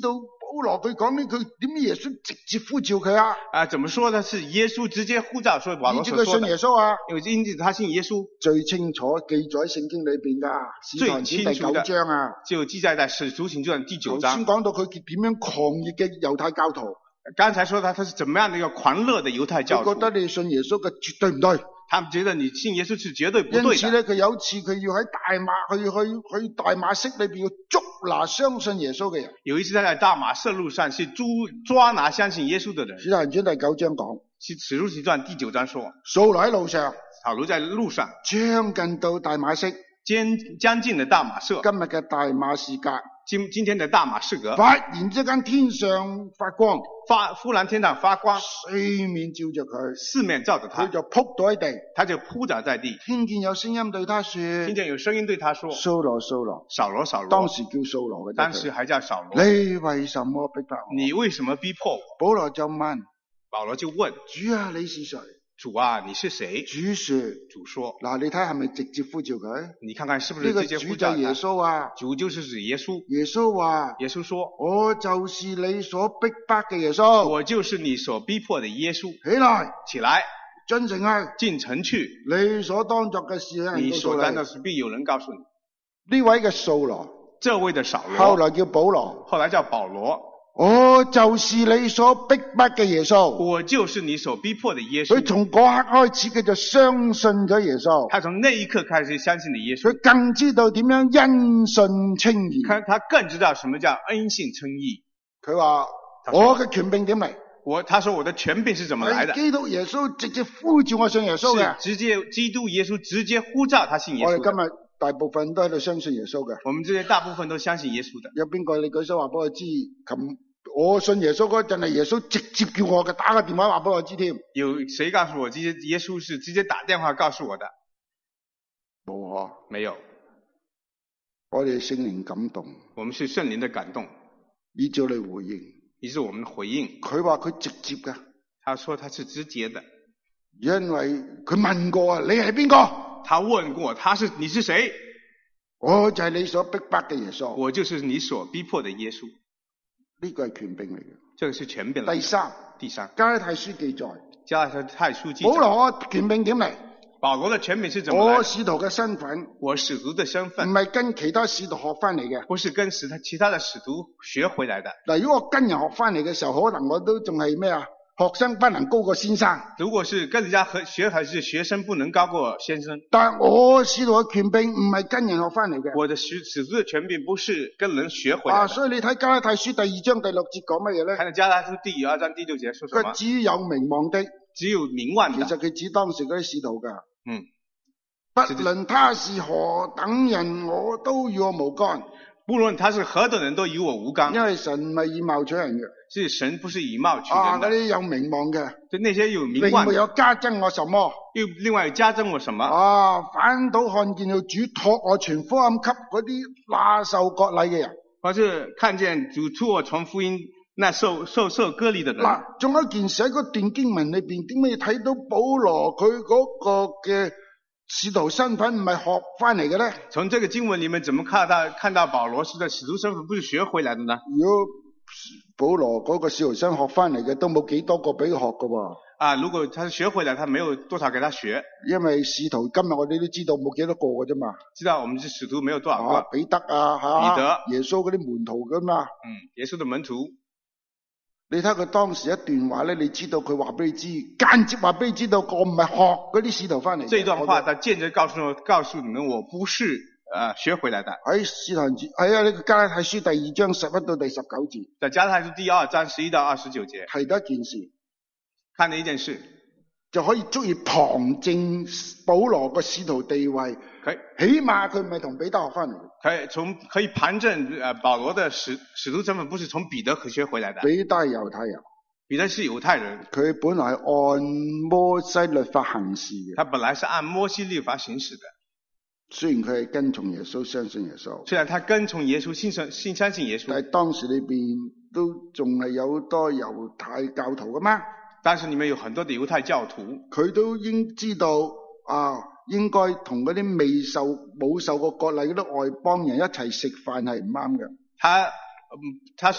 Speaker 1: 羅佢講呢，佢點解耶穌直接呼召佢啊？
Speaker 2: 啊，怎麼說呢？是耶穌直接呼召，所以保羅
Speaker 1: 以至佢信
Speaker 2: 所說的。
Speaker 1: 耶穌啊，
Speaker 2: 因為因此他信耶穌，
Speaker 1: 最清楚記載喺聖經裏邊噶，使徒行傳第九章啊，
Speaker 2: 就記載在使徒行傳第九章。
Speaker 1: 頭先講到佢點樣狂熱嘅猶太教徒，
Speaker 2: 剛才說他他是怎麼樣的一個狂熱的猶太教徒，
Speaker 1: 佢覺得你信耶穌嘅絕對唔對。
Speaker 2: 他們覺得你信耶穌是絕對不對的。
Speaker 1: 因此咧，佢有一次佢要喺大馬去去去大馬色裏邊要捉拿相信耶穌嘅人。
Speaker 2: 有一次他在大馬色路上去捉抓拿相信耶穌的人。
Speaker 1: 使徒行傳第九章講，
Speaker 2: 使徒行傳第九章說，
Speaker 1: 掃羅喺路上，
Speaker 2: 掃羅在路上
Speaker 1: 將近到大馬色，
Speaker 2: 將將近的大馬色，
Speaker 1: 今日嘅大馬士革，
Speaker 2: 今今天的大馬士革，
Speaker 1: 忽然之間天上發光，
Speaker 2: 發忽然天上發光，
Speaker 1: 四面照着佢，
Speaker 2: 四面照着他，
Speaker 1: 佢就仆倒喺地，
Speaker 2: 他就撲倒在地，
Speaker 1: 聽見有聲音對他說，
Speaker 2: 聽見有聲音對他說，
Speaker 1: 掃羅掃羅，
Speaker 2: 掃羅掃羅，
Speaker 1: 當時叫掃羅嘅，
Speaker 2: 當時還叫掃羅，
Speaker 1: 你為什麼逼迫我？
Speaker 2: 你為什麼逼迫我？
Speaker 1: 保羅就問，
Speaker 2: 保羅就問，
Speaker 1: 主啊，你是誰？
Speaker 2: 主啊，你是誰？
Speaker 1: 主說，
Speaker 2: 主說，
Speaker 1: 嗱，你睇係咪直接呼召佢？
Speaker 2: 你看看是不
Speaker 1: 呢個
Speaker 2: 是直接呼召他？
Speaker 1: 主就係耶穌啊！
Speaker 2: 主就是指耶穌。
Speaker 1: 耶穌話，
Speaker 2: 耶穌說，
Speaker 1: 我就是你所逼迫嘅耶穌。
Speaker 2: 我就是你所逼迫的耶穌。
Speaker 1: 起來，
Speaker 2: 起來，
Speaker 1: 進城去，
Speaker 2: 進城去。
Speaker 1: 你所當作嘅事有人告訴你。
Speaker 2: 你所當的事必有人告訴你。
Speaker 1: 呢位嘅掃羅，
Speaker 2: 這位的掃羅，
Speaker 1: 後來叫保羅，
Speaker 2: 後來叫保羅。
Speaker 1: 我就是你所逼迫嘅耶穌。
Speaker 2: 我就是你所逼迫的耶穌。
Speaker 1: 佢從嗰刻開始，佢就相信咗耶穌。
Speaker 2: 他從那一刻開始相信了耶穌。
Speaker 1: 佢更知道點樣因信稱義。
Speaker 2: 他他更知道什麼叫因信稱義。
Speaker 1: 佢話我嘅權柄點嚟？
Speaker 2: 我他說我的權柄是怎麼來的？
Speaker 1: 基督耶穌直接呼召我信耶穌嘅。
Speaker 2: 直接基督耶穌直接呼召他信耶穌。
Speaker 1: 我哋今日大部分都喺度相信耶穌嘅。
Speaker 2: 我們這些大部分都相信耶穌的。
Speaker 1: 有邊個你舉手話俾我知？琴我信耶穌嗰陣係耶穌直接叫我嘅，打個電話話俾我知添。
Speaker 2: 有誰告訴我這些耶穌是直接打電話告訴我的？
Speaker 1: 冇啊，
Speaker 2: 沒有。
Speaker 1: 我哋聖靈感動，
Speaker 2: 我們是聖靈的感動，
Speaker 1: 以照你回應，
Speaker 2: 以致我們回應。
Speaker 1: 佢話佢直接嘅，
Speaker 2: 他說他是直接的，
Speaker 1: 因為佢問過啊，你係邊個？
Speaker 2: 他問過，他是你是誰？
Speaker 1: 我就係你所逼迫嘅耶穌，
Speaker 2: 我就是你所逼迫的耶穌。
Speaker 1: 呢個係權柄嚟嘅，
Speaker 2: 這個是權柄嚟嘅。
Speaker 1: 第三，
Speaker 2: 第三，
Speaker 1: 加拉太書記載，
Speaker 2: 加拉太書記載，
Speaker 1: 保羅嘅權柄點嚟？
Speaker 2: 保羅的權柄是怎麼來的？
Speaker 1: 我使徒嘅身份，
Speaker 2: 我使徒的身份
Speaker 1: 唔係跟其他使徒學翻嚟嘅，
Speaker 2: 不是跟其他其他的使徒學回來的。
Speaker 1: 嗱，如果我跟人學翻嚟嘅時候，可能我都仲係咩啊？學生不能高過先生。
Speaker 2: 如果是跟人家學，還是學生不能高過先生。
Speaker 1: 但我使徒嘅權柄唔係跟人學翻嚟嘅。
Speaker 2: 我的使使徒的權柄不是跟人學回來的。
Speaker 1: 啊，所以你睇加拉太書第二章第六節講乜嘢咧？
Speaker 2: 看加拉太書第二章第六節說什麼？
Speaker 1: 佢只有名望的，
Speaker 2: 只有名望的。
Speaker 1: 其實佢指當時嗰啲使徒噶。
Speaker 2: 嗯，
Speaker 1: 不論他是何等人，我都與我無干。
Speaker 2: 不論他是何等人，都與我無干。
Speaker 1: 因為神唔係以貌取人嘅。
Speaker 2: 是神不是以貌取人的。
Speaker 1: 啊，嗰啲有名望嘅，
Speaker 2: 就那些有名望，
Speaker 1: 並沒有加增我什麼，
Speaker 2: 又另外加增我什麼？
Speaker 1: 啊，反倒看見了主託我傳福音給嗰啲那受割禮嘅人。
Speaker 2: 或是看見主託我傳福音那受受受割禮的人。
Speaker 1: 嗱，仲有一件事喺嗰段經文裏邊，點解睇到保羅佢嗰個嘅使徒身份唔係學翻嚟嘅咧？
Speaker 2: 從這個經文裏面，怎麼看到看到保羅是在使徒身份不是學回來的呢？
Speaker 1: 如果保羅嗰個使徒身學翻嚟嘅，都冇幾多個俾佢學噶喎。
Speaker 2: 啊，如果他是學回來，他沒有多少給他學。
Speaker 1: 因為使徒今日我哋都知道冇幾多個嘅啫嘛。
Speaker 2: 知道我們是使徒沒有多少個。
Speaker 1: 啊，彼得啊，吓，
Speaker 2: 彼得，
Speaker 1: 耶穌嗰啲門徒噶嘛。
Speaker 2: 嗯，耶穌的門徒。
Speaker 1: 你睇佢當時一段話咧，你知道佢話俾你知，間接話俾你知道，我唔係學嗰啲使徒翻嚟。
Speaker 2: 這段話，他間接告訴我，告訴你們，我不是呃學回來的。
Speaker 1: 喺使徒行傳，喺啊呢個加拉太書第二章十一到第十九節。
Speaker 2: 在加拉太書第二章十一到二十九節。
Speaker 1: 提到一件事，
Speaker 2: 看了一件事，
Speaker 1: 就可以足以旁證保羅個使徒地位。
Speaker 2: 可以，
Speaker 1: 起碼佢唔係同彼得學翻嚟。
Speaker 2: 可以從可以旁證呃保羅的使使徒身份不是從彼得學回來的。
Speaker 1: 彼得係猶太人，
Speaker 2: 彼得是猶太人，
Speaker 1: 佢本來係按摩西律法行事嘅。
Speaker 2: 他本來是按摩西律法行事的。
Speaker 1: 雖然佢係跟從耶穌，相信耶穌。
Speaker 2: 雖然他跟從耶穌，信信信相信耶穌，
Speaker 1: 但係當時裏邊都仲係有好多猶太教徒噶嘛。
Speaker 2: 但是裏面有很多的猶太教徒，
Speaker 1: 佢都應知道啊，應該同嗰啲未受冇受過割禮嗰啲外邦人一齊食飯係唔啱嘅。
Speaker 2: 他，嗯，他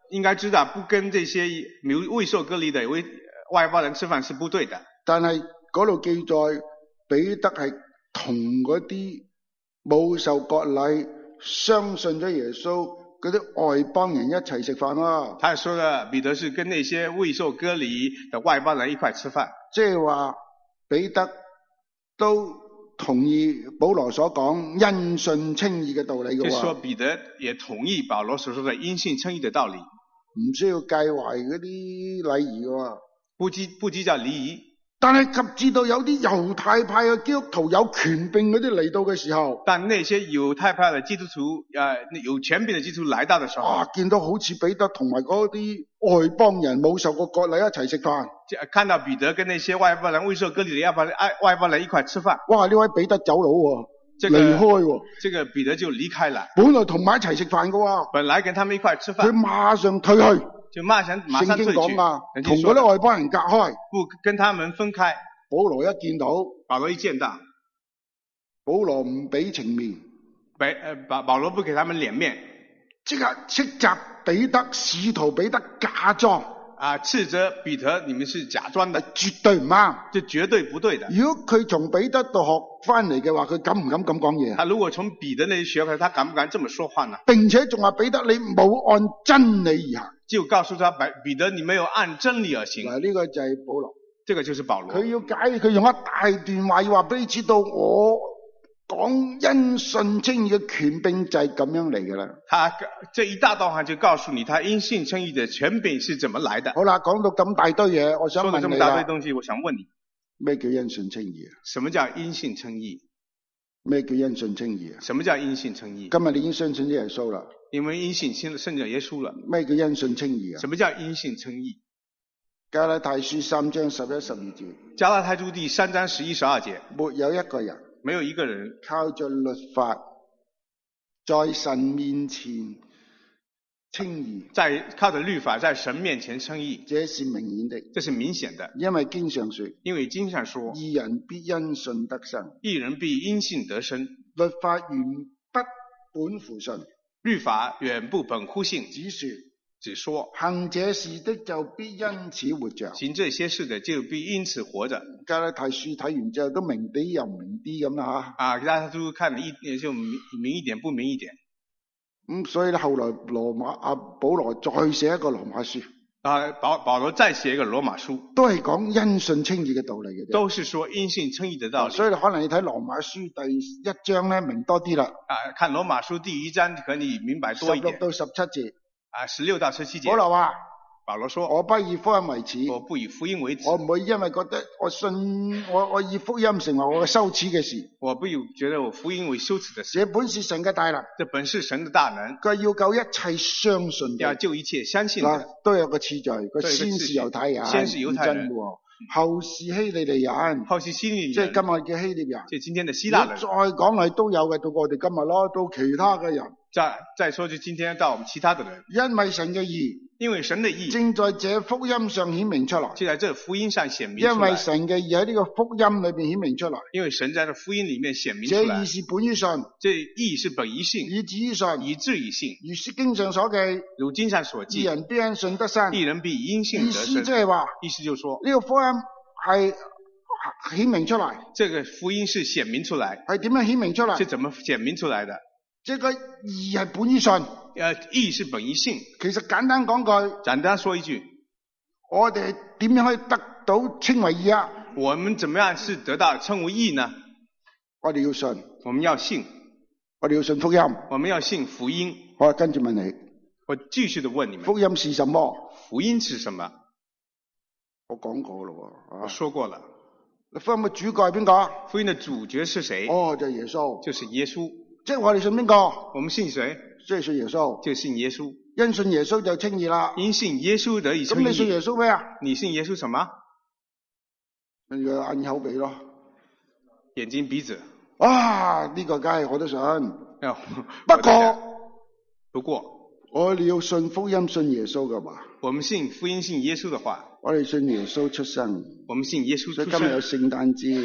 Speaker 2: 應該知道不跟這些未受割禮的外邦人吃飯是不對的。
Speaker 1: 但係嗰度記載彼得係同嗰啲冇受割禮、相信咗耶穌嗰啲外邦人一齊食飯咯。
Speaker 2: 他說了，彼得是跟那些未受割禮的外邦人一塊吃飯。
Speaker 1: 即係話彼得都同意保羅所講因信稱義嘅道理嘅。
Speaker 2: 就是說彼得也同意保羅所說的因信稱義的道理，
Speaker 1: 唔需要介懷嗰啲禮儀嘅。
Speaker 2: 不計不計較禮儀。
Speaker 1: 但係及至到有啲猶太派嘅基督徒有權柄嗰啲嚟到嘅時候，
Speaker 2: 但那些猶太派的基督徒，呃，有權柄的基督徒來到的時候，
Speaker 1: 啊，見到好似彼得同埋嗰啲外邦人冇受過割禮一齊食飯，
Speaker 2: 看到彼得跟那些外邦人未受割禮的外邦人外邦人一塊吃飯，
Speaker 1: 哇！呢位彼得走佬喎，
Speaker 2: 這個
Speaker 1: 離開喎，
Speaker 2: 這個彼得就離開了。
Speaker 1: 本來同埋一齊食飯嘅喎，
Speaker 2: 本來跟他們一塊吃飯，
Speaker 1: 佢馬上退去，
Speaker 2: 就馬上馬上退去。
Speaker 1: 聖經講啊，同嗰啲外邦人隔開，
Speaker 2: 不跟他們分開。
Speaker 1: 保羅一見到，
Speaker 2: 保羅一見到，
Speaker 1: 保羅唔俾情面，
Speaker 2: 保保保羅不給他們臉面，
Speaker 1: 即刻斥責彼得，使徒彼得假裝
Speaker 2: 啊，斥責彼得，你們是假裝的，
Speaker 1: 絕對唔啱，
Speaker 2: 這絕對不對的。
Speaker 1: 如果佢從彼得度學翻嚟嘅話，佢敢唔敢咁講嘢？
Speaker 2: 他如果從彼得那裡學回，他敢不敢這麼說話呢？
Speaker 1: 並且仲話彼得你冇按真理而行，
Speaker 2: 就告訴他彼得你沒有按真理而行。
Speaker 1: 嗱，呢個就係保羅。
Speaker 2: 這個就是保羅，
Speaker 1: 佢要解，佢用一大段話要話俾你知道，我講因信稱義嘅權柄就係咁樣嚟嘅啦。
Speaker 2: 他這一大段話就告訴你，他因信稱義的權柄是怎麼來的。
Speaker 1: 好啦，講到咁大堆嘢，我想問你啦。
Speaker 2: 說了這麼大堆東西，我想問你，
Speaker 1: 咩叫因信稱義啊？
Speaker 2: 什麼叫因信稱義？
Speaker 1: 咩叫因信稱義啊？
Speaker 2: 什麼叫因信稱義？
Speaker 1: 今日你已經相信耶穌啦。
Speaker 2: 因為因信信信咗耶穌了。
Speaker 1: 咩叫因信稱義啊？
Speaker 2: 什麼叫因信稱義？
Speaker 1: 加拉太書三章十一十二節。
Speaker 2: 加拉太書第三章十一十二節。
Speaker 1: 沒有一個人，
Speaker 2: 沒有一個人
Speaker 1: 靠着律法在神面前稱義，
Speaker 2: 在靠着律法在神面前稱義，
Speaker 1: 這是明顯的，
Speaker 2: 這是明顯的。
Speaker 1: 因為經上說，
Speaker 2: 因為經上說，
Speaker 1: 義人必因信得生，
Speaker 2: 義人必因信得生。
Speaker 1: 律法原不本乎信，
Speaker 2: 律法原不本乎信，
Speaker 1: 只說
Speaker 2: 只說
Speaker 1: 行這事的就必因此活着，
Speaker 2: 行這些事的就必因此活着。
Speaker 1: 加拉太書睇完之後都明啲又唔明啲咁啦吓。
Speaker 2: 啊，大家都看了一點就明明一點不明一點。
Speaker 1: 咁、嗯、所以咧後來羅馬阿保羅再寫一個羅馬書，
Speaker 2: 啊保保羅再寫一個羅馬書，
Speaker 1: 都係講因信稱義嘅道理嘅啫。
Speaker 2: 都是說因信稱義的道理。
Speaker 1: 所以可能你睇羅馬書第一章咧明多啲啦。
Speaker 2: 啊，看羅馬書第一章可以明白多一點。
Speaker 1: 十六到十七節。
Speaker 2: 啊，十六到十七節。
Speaker 1: 保羅話，
Speaker 2: 保羅說，
Speaker 1: 我不以福音為恥，
Speaker 2: 我不以福音為恥。
Speaker 1: 我唔會因為覺得我信我我以福音成為我嘅羞恥嘅事。
Speaker 2: 我不有覺得我福音為羞恥的事。
Speaker 1: 這本是神嘅大能，
Speaker 2: 這本是神的大能。
Speaker 1: 佢要救一切相信的，
Speaker 2: 要救一切相信的。
Speaker 1: 都有個次序，佢先是猶太人，
Speaker 2: 先是猶太人，
Speaker 1: 後是希利尼人，
Speaker 2: 後是希利尼人，
Speaker 1: 即係今日嘅希臘人，
Speaker 2: 即係今天的希臘人。
Speaker 1: 再講嚟都有嘅，到我哋今日咯，到其他嘅人。
Speaker 2: 再再說就今天到我們其他的人，
Speaker 1: 因為神嘅義，
Speaker 2: 因為神的義
Speaker 1: 正在這福音上顯明出來，
Speaker 2: 就在這福音上顯明出來。
Speaker 1: 因為神嘅義喺呢個福音裏邊顯明出來，
Speaker 2: 因為神在這福音裏面顯明出來。
Speaker 1: 這義是本於信，
Speaker 2: 這義是本於信，
Speaker 1: 以至於信，
Speaker 2: 以至於信。
Speaker 1: 如是經上所記，
Speaker 2: 如經上所記，
Speaker 1: 義人必因信得生，
Speaker 2: 義人必因信得生。
Speaker 1: 意思即係話，
Speaker 2: 意思就是說，
Speaker 1: 呢個福音係顯明出來。
Speaker 2: 這個福音是顯明出來，
Speaker 1: 係點樣顯明出來？
Speaker 2: 是怎麼顯明出來的？
Speaker 1: 這個義係本於信，
Speaker 2: 呃，義是本於信。
Speaker 1: 其實簡單講句，
Speaker 2: 簡單說一句，
Speaker 1: 我哋點樣可以得到稱為義啊？
Speaker 2: 我們怎麼樣是得到稱為義呢？
Speaker 1: 我哋要信，
Speaker 2: 我們要信，
Speaker 1: 我哋要信福音，
Speaker 2: 我們要信福音。
Speaker 1: 我跟住問你，
Speaker 2: 我繼續的問你們，
Speaker 1: 福音是什麼？
Speaker 2: 福音是什麼？
Speaker 1: 我講過咯，
Speaker 2: 我說過了。
Speaker 1: 福音嘅主角係邊個？
Speaker 2: 福音的主角是誰？
Speaker 1: 哦，就係耶穌，
Speaker 2: 就是耶穌。
Speaker 1: 即係我哋信邊個？
Speaker 2: 我們信誰？
Speaker 1: 即係信耶穌，
Speaker 2: 就信耶穌。
Speaker 1: 因信耶穌就稱義啦。
Speaker 2: 因信耶穌得以稱義。
Speaker 1: 咁你信耶穌咩啊？
Speaker 2: 你信耶穌什麼？
Speaker 1: 跟住眼口鼻咯，
Speaker 2: 眼睛鼻子。
Speaker 1: 啊，呢、這個梗係我都信。
Speaker 2: 哦、
Speaker 1: 不過
Speaker 2: 不過
Speaker 1: 我哋要信福音，信耶穌嘅話。
Speaker 2: 我們信福音，信耶穌的話。
Speaker 1: 我哋信耶穌出生。
Speaker 2: 我們信耶穌出生。
Speaker 1: 所以今日有聖誕節。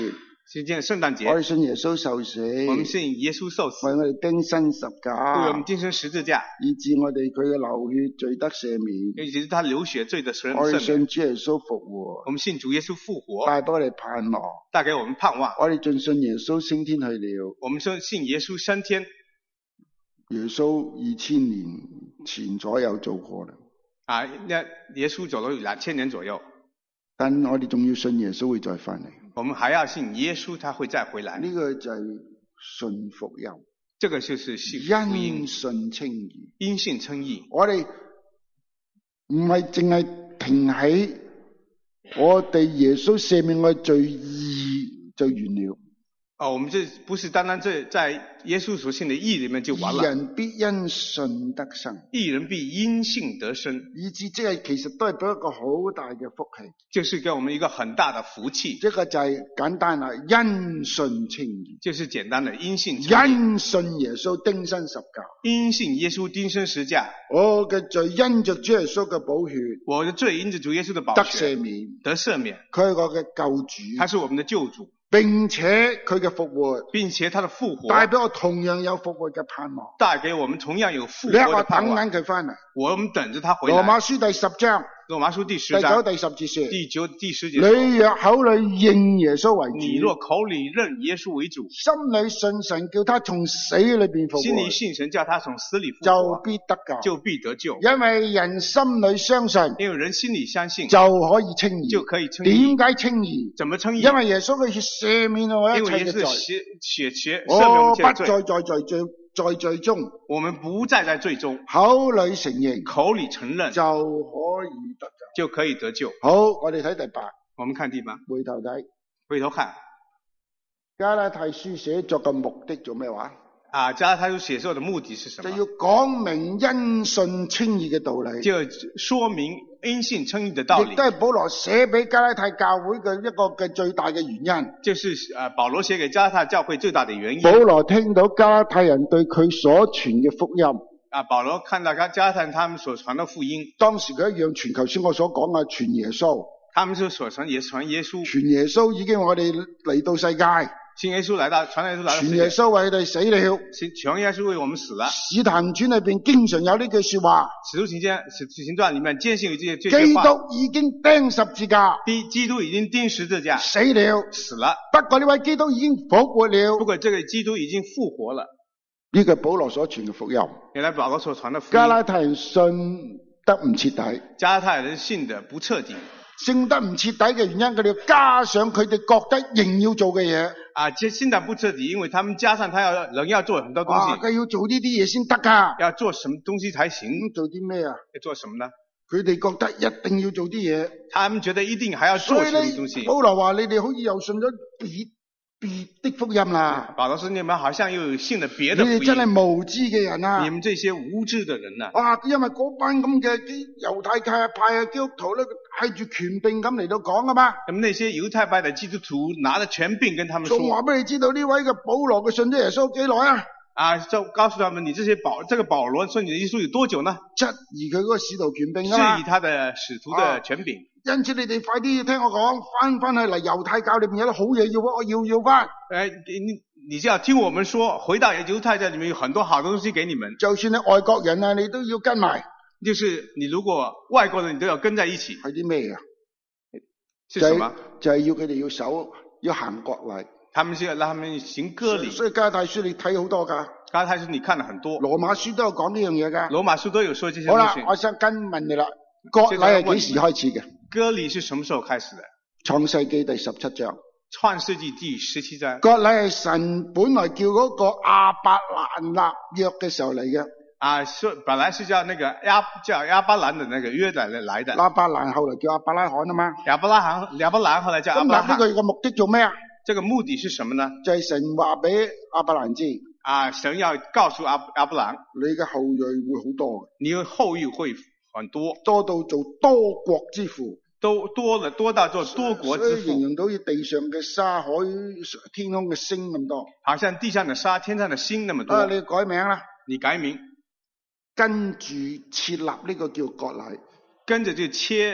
Speaker 2: 是件聖誕節，
Speaker 1: 我哋信耶穌受死，
Speaker 2: 我們信耶穌受死，
Speaker 1: 為我哋釘身十
Speaker 2: 為我
Speaker 1: 架，
Speaker 2: 們釘身十字架，
Speaker 1: 以致我哋佢嘅流血罪得赦免。
Speaker 2: 尤其是他流血罪的赦
Speaker 1: 我哋
Speaker 2: 免。
Speaker 1: 信主耶穌復活，
Speaker 2: 我們信主耶穌復活，
Speaker 1: 帶俾我哋盼望。
Speaker 2: 帶給我們盼望。
Speaker 1: 我哋盡信耶穌升天去了。
Speaker 2: 我們信信耶穌升天，
Speaker 1: 耶穌二千年前左右做過啦，
Speaker 2: 啊，那耶穌走了兩千年左右，
Speaker 1: 但我哋仲要信耶穌會再翻嚟。
Speaker 2: 我們還要信耶穌他會再回來。
Speaker 1: 呢個就係信福音，
Speaker 2: 這個就是信福音，
Speaker 1: 因信稱義。
Speaker 2: 因信稱義。
Speaker 1: 我哋唔係淨係停喺我哋耶穌赦免我哋罪義就完了。
Speaker 2: 哦，我們這不是單單這在耶穌所信的義裏面就完了。
Speaker 1: 義人必因信得生，
Speaker 2: 義人必因信得生，
Speaker 1: 以致即係其實都係俾一個好大嘅福氣。
Speaker 2: 就是給我們一個很大的福氣。
Speaker 1: 這個就係簡單啦，因信稱義，
Speaker 2: 就是簡單的因信稱義，
Speaker 1: 因信耶穌釘身十架，
Speaker 2: 因信耶穌釘身十架。
Speaker 1: 我嘅罪因着主耶穌嘅寶血，
Speaker 2: 我的罪因着主耶穌的寶
Speaker 1: 得
Speaker 2: 血
Speaker 1: 赦免，
Speaker 2: 得赦免。
Speaker 1: 佢係我嘅救主，
Speaker 2: 他是我們的救主，
Speaker 1: 並且佢嘅復活，
Speaker 2: 並且他的復活
Speaker 1: 帶俾我同樣有復活嘅盼望。
Speaker 2: 帶給我們同樣有復
Speaker 1: 你
Speaker 2: 活的盼望。
Speaker 1: 我等緊佢翻嚟。
Speaker 2: 我們等着他回
Speaker 1: 羅
Speaker 2: 來。
Speaker 1: 馬書第十章
Speaker 2: 羅馬書第十
Speaker 1: 第九、
Speaker 2: 章
Speaker 1: 第十節說：
Speaker 2: 第九、第十節說，
Speaker 1: 你若口裏認耶穌為主，
Speaker 2: 你若口裏認耶穌為主，
Speaker 1: 心裏信神叫他從死裏邊復
Speaker 2: 心裏
Speaker 1: 活，
Speaker 2: 信神叫他從死裏復
Speaker 1: 就
Speaker 2: 活，
Speaker 1: 必得救。
Speaker 2: 就必得救。
Speaker 1: 因為人心裏相信
Speaker 2: 因為人心裏相信，
Speaker 1: 就可以稱義。
Speaker 2: 就可以稱義。
Speaker 1: 點解稱義？
Speaker 2: 怎麼稱義？
Speaker 1: 因為耶穌嘅血赦免了我一
Speaker 2: 因為耶穌
Speaker 1: 切嘅罪，
Speaker 2: 血血血赦免我
Speaker 1: 我不再
Speaker 2: 們一切的罪，
Speaker 1: 在在罪在罪中，
Speaker 2: 我們不再在罪中，
Speaker 1: 口裏承認
Speaker 2: 口裏承認
Speaker 1: 就可以得救。
Speaker 2: 就可以得救。
Speaker 1: 好，我哋睇第八，
Speaker 2: 我們看第八，
Speaker 1: 回頭睇
Speaker 2: 回頭看
Speaker 1: 加拉太書寫作嘅目的做咩話？
Speaker 2: 啊，加拉太書寫作的目的是什麼？
Speaker 1: 就要講明因信稱義嘅道理，
Speaker 2: 就說明因信稱義的道理
Speaker 1: 亦都，係保羅寫俾加拉太教會嘅一個嘅最大嘅原因。
Speaker 2: 就是呃保羅寫給加拉太教會最大的原因。
Speaker 1: 保羅聽到加拉太人對佢所傳嘅福音，
Speaker 2: 啊，保羅看到加加拉太人他們所傳的福音，
Speaker 1: 當時佢一樣傳頭先我所講嘅傳耶穌，
Speaker 2: 他們就所傳也傳耶穌，
Speaker 1: 傳耶穌已經我哋嚟到世界，
Speaker 2: 信耶穌來到，傳耶穌來到世界，
Speaker 1: 傳耶穌為佢哋死了。
Speaker 2: 傳耶穌為我們死了。
Speaker 1: 使徒行傳裏邊經常有呢句說話：
Speaker 2: 使徒行傳使徒行傳裏面堅信有這些這
Speaker 1: 基
Speaker 2: 些話。
Speaker 1: 督已經釘十字架，
Speaker 2: 基基督已經釘十字架，
Speaker 1: 死了，
Speaker 2: 死了。
Speaker 1: 不過呢位基督已經復活了。
Speaker 2: 不過這個基督已經復活了。
Speaker 1: 呢個係保羅所傳嘅福音。
Speaker 2: 原來保羅所傳的福音。
Speaker 1: 加拉太人信得唔徹底，
Speaker 2: 加拉太人信得不徹底。
Speaker 1: 信得唔徹底嘅原因，佢哋要加上佢哋覺得仍要做嘅嘢。
Speaker 2: 啊，這信得不徹底，因為他們加上他要人要做很多東
Speaker 1: 哇，
Speaker 2: 西，
Speaker 1: 佢要做呢啲嘢先得噶。
Speaker 2: 要做什麼東西才行？
Speaker 1: 咁做啲咩啊？
Speaker 2: 要做什麼呢？
Speaker 1: 佢哋覺得一定要做啲嘢，
Speaker 2: 他們覺得一定還要做
Speaker 1: 所以咧
Speaker 2: 什麼東西。，
Speaker 1: 保羅話你哋好似又信咗別別的福音啦。
Speaker 2: 保羅說你們好像又信了別
Speaker 1: 你
Speaker 2: 的福音。
Speaker 1: 哋真係無知嘅人啊！
Speaker 2: 你們這些無知的人啊！
Speaker 1: 哇！因為嗰班咁嘅啲猶太派派嘅基督徒咧，帶住權柄咁嚟到講啊嘛，
Speaker 2: 那麼那些猶太派的基督徒拿着權柄跟他們說，
Speaker 1: 仲話俾你知道呢位嘅保羅嘅信咗耶穌幾耐啊？
Speaker 2: 啊，就告訴他們，你這些保這個保羅信你的耶穌有多久呢？
Speaker 1: 質疑佢嗰個使徒權柄啊嘛
Speaker 2: 質疑。他的使徒的權柄。
Speaker 1: 因此你哋快啲聽我講，翻翻去嚟猶太教裏邊有啲好嘢要我要要翻。
Speaker 2: 哎，你你就要聽我們說，回到猶太教裏面有很多好東西給你們。
Speaker 1: 就算你外國人啊，你都要跟埋。
Speaker 2: 就是你如果外國人，你都要跟在一起。
Speaker 1: 係啲咩啊？
Speaker 2: 是什麼？
Speaker 1: 就係、就係、要佢哋要守要行國禮。
Speaker 2: 他們是要讓他們行割禮。
Speaker 1: 所以加拉太書你睇好多噶。
Speaker 2: 加拉太書你看了很多。
Speaker 1: 羅馬書都有講呢樣嘢噶。
Speaker 2: 羅馬書都有說這些
Speaker 1: 好啦
Speaker 2: 東西。，
Speaker 1: 我想跟問你啦，國禮係幾時開始嘅？
Speaker 2: 割禮是什麼時候開始的？
Speaker 1: 創世記第十七章。
Speaker 2: 創世紀第十七章。
Speaker 1: 割禮係神本來叫嗰個亞伯蘭立約嘅時候嚟嘅。
Speaker 2: 啊，說本來是叫那個亞叫亞伯蘭的那個約來來的。
Speaker 1: 亞伯蘭後來叫亞伯拉罕啊嘛。
Speaker 2: 亞伯拉罕，亞伯蘭後來叫亞
Speaker 1: 咁
Speaker 2: 伯拉罕。
Speaker 1: 呢個嘅目的做咩啊？
Speaker 2: 這個目的是什麼呢？
Speaker 1: 就係神話俾亞伯蘭知，
Speaker 2: 啊，神要告訴亞亞伯蘭，
Speaker 1: 你嘅後裔會好多嘅，
Speaker 2: 你的後裔會很多，
Speaker 1: 多到做多國之父，
Speaker 2: 都多了多到做多國之
Speaker 1: 所以形
Speaker 2: 父，
Speaker 1: 容到好似地上嘅沙、海、天空嘅星咁多。
Speaker 2: 好像地上的沙、天上的星那麼多。
Speaker 1: 啊，你改名啦，
Speaker 2: 你改名，
Speaker 1: 跟住設立呢個叫割禮。
Speaker 2: 跟着就切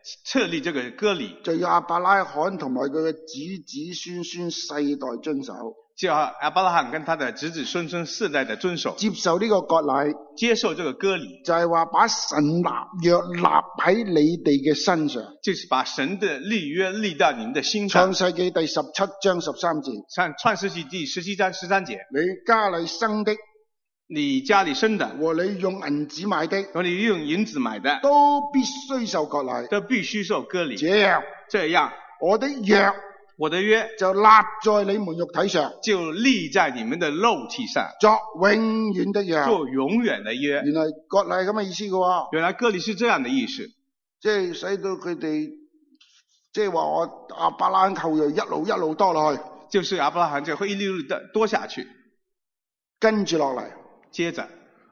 Speaker 2: 設立這個割禮，
Speaker 1: 就要亞伯拉罕同埋佢嘅子子孫孫世代遵守，
Speaker 2: 就要亞伯拉罕跟他的子子孫孫世代的遵守，
Speaker 1: 接受呢個割禮，
Speaker 2: 接受這個割禮，
Speaker 1: 就係話把神立約立喺你哋嘅身上。
Speaker 2: 就是把神的立約立到你們的心上。
Speaker 1: 創世紀第十七章十三節，
Speaker 2: 創創世紀第十七章十三節，
Speaker 1: 你家裏生的
Speaker 2: 你家裏生的
Speaker 1: 和你用銀子買的，
Speaker 2: 和你用銀子買的，
Speaker 1: 都必須受割禮，
Speaker 2: 都必須受割禮。
Speaker 1: 這樣，
Speaker 2: 這樣，
Speaker 1: 我的約
Speaker 2: 我的約
Speaker 1: 就立在你們肉體上，
Speaker 2: 就立在你們的肉體上，
Speaker 1: 作永遠的約。
Speaker 2: 做永遠的約。
Speaker 1: 原來割禮咁嘅意思嘅喎，
Speaker 2: 原來割禮是這樣的意思，
Speaker 1: 即係使到佢哋，即係話我亞伯拉罕後裔一路一路多落去，
Speaker 2: 就是亞伯拉罕就會一路的多下去。
Speaker 1: 跟住落嚟，
Speaker 2: 接着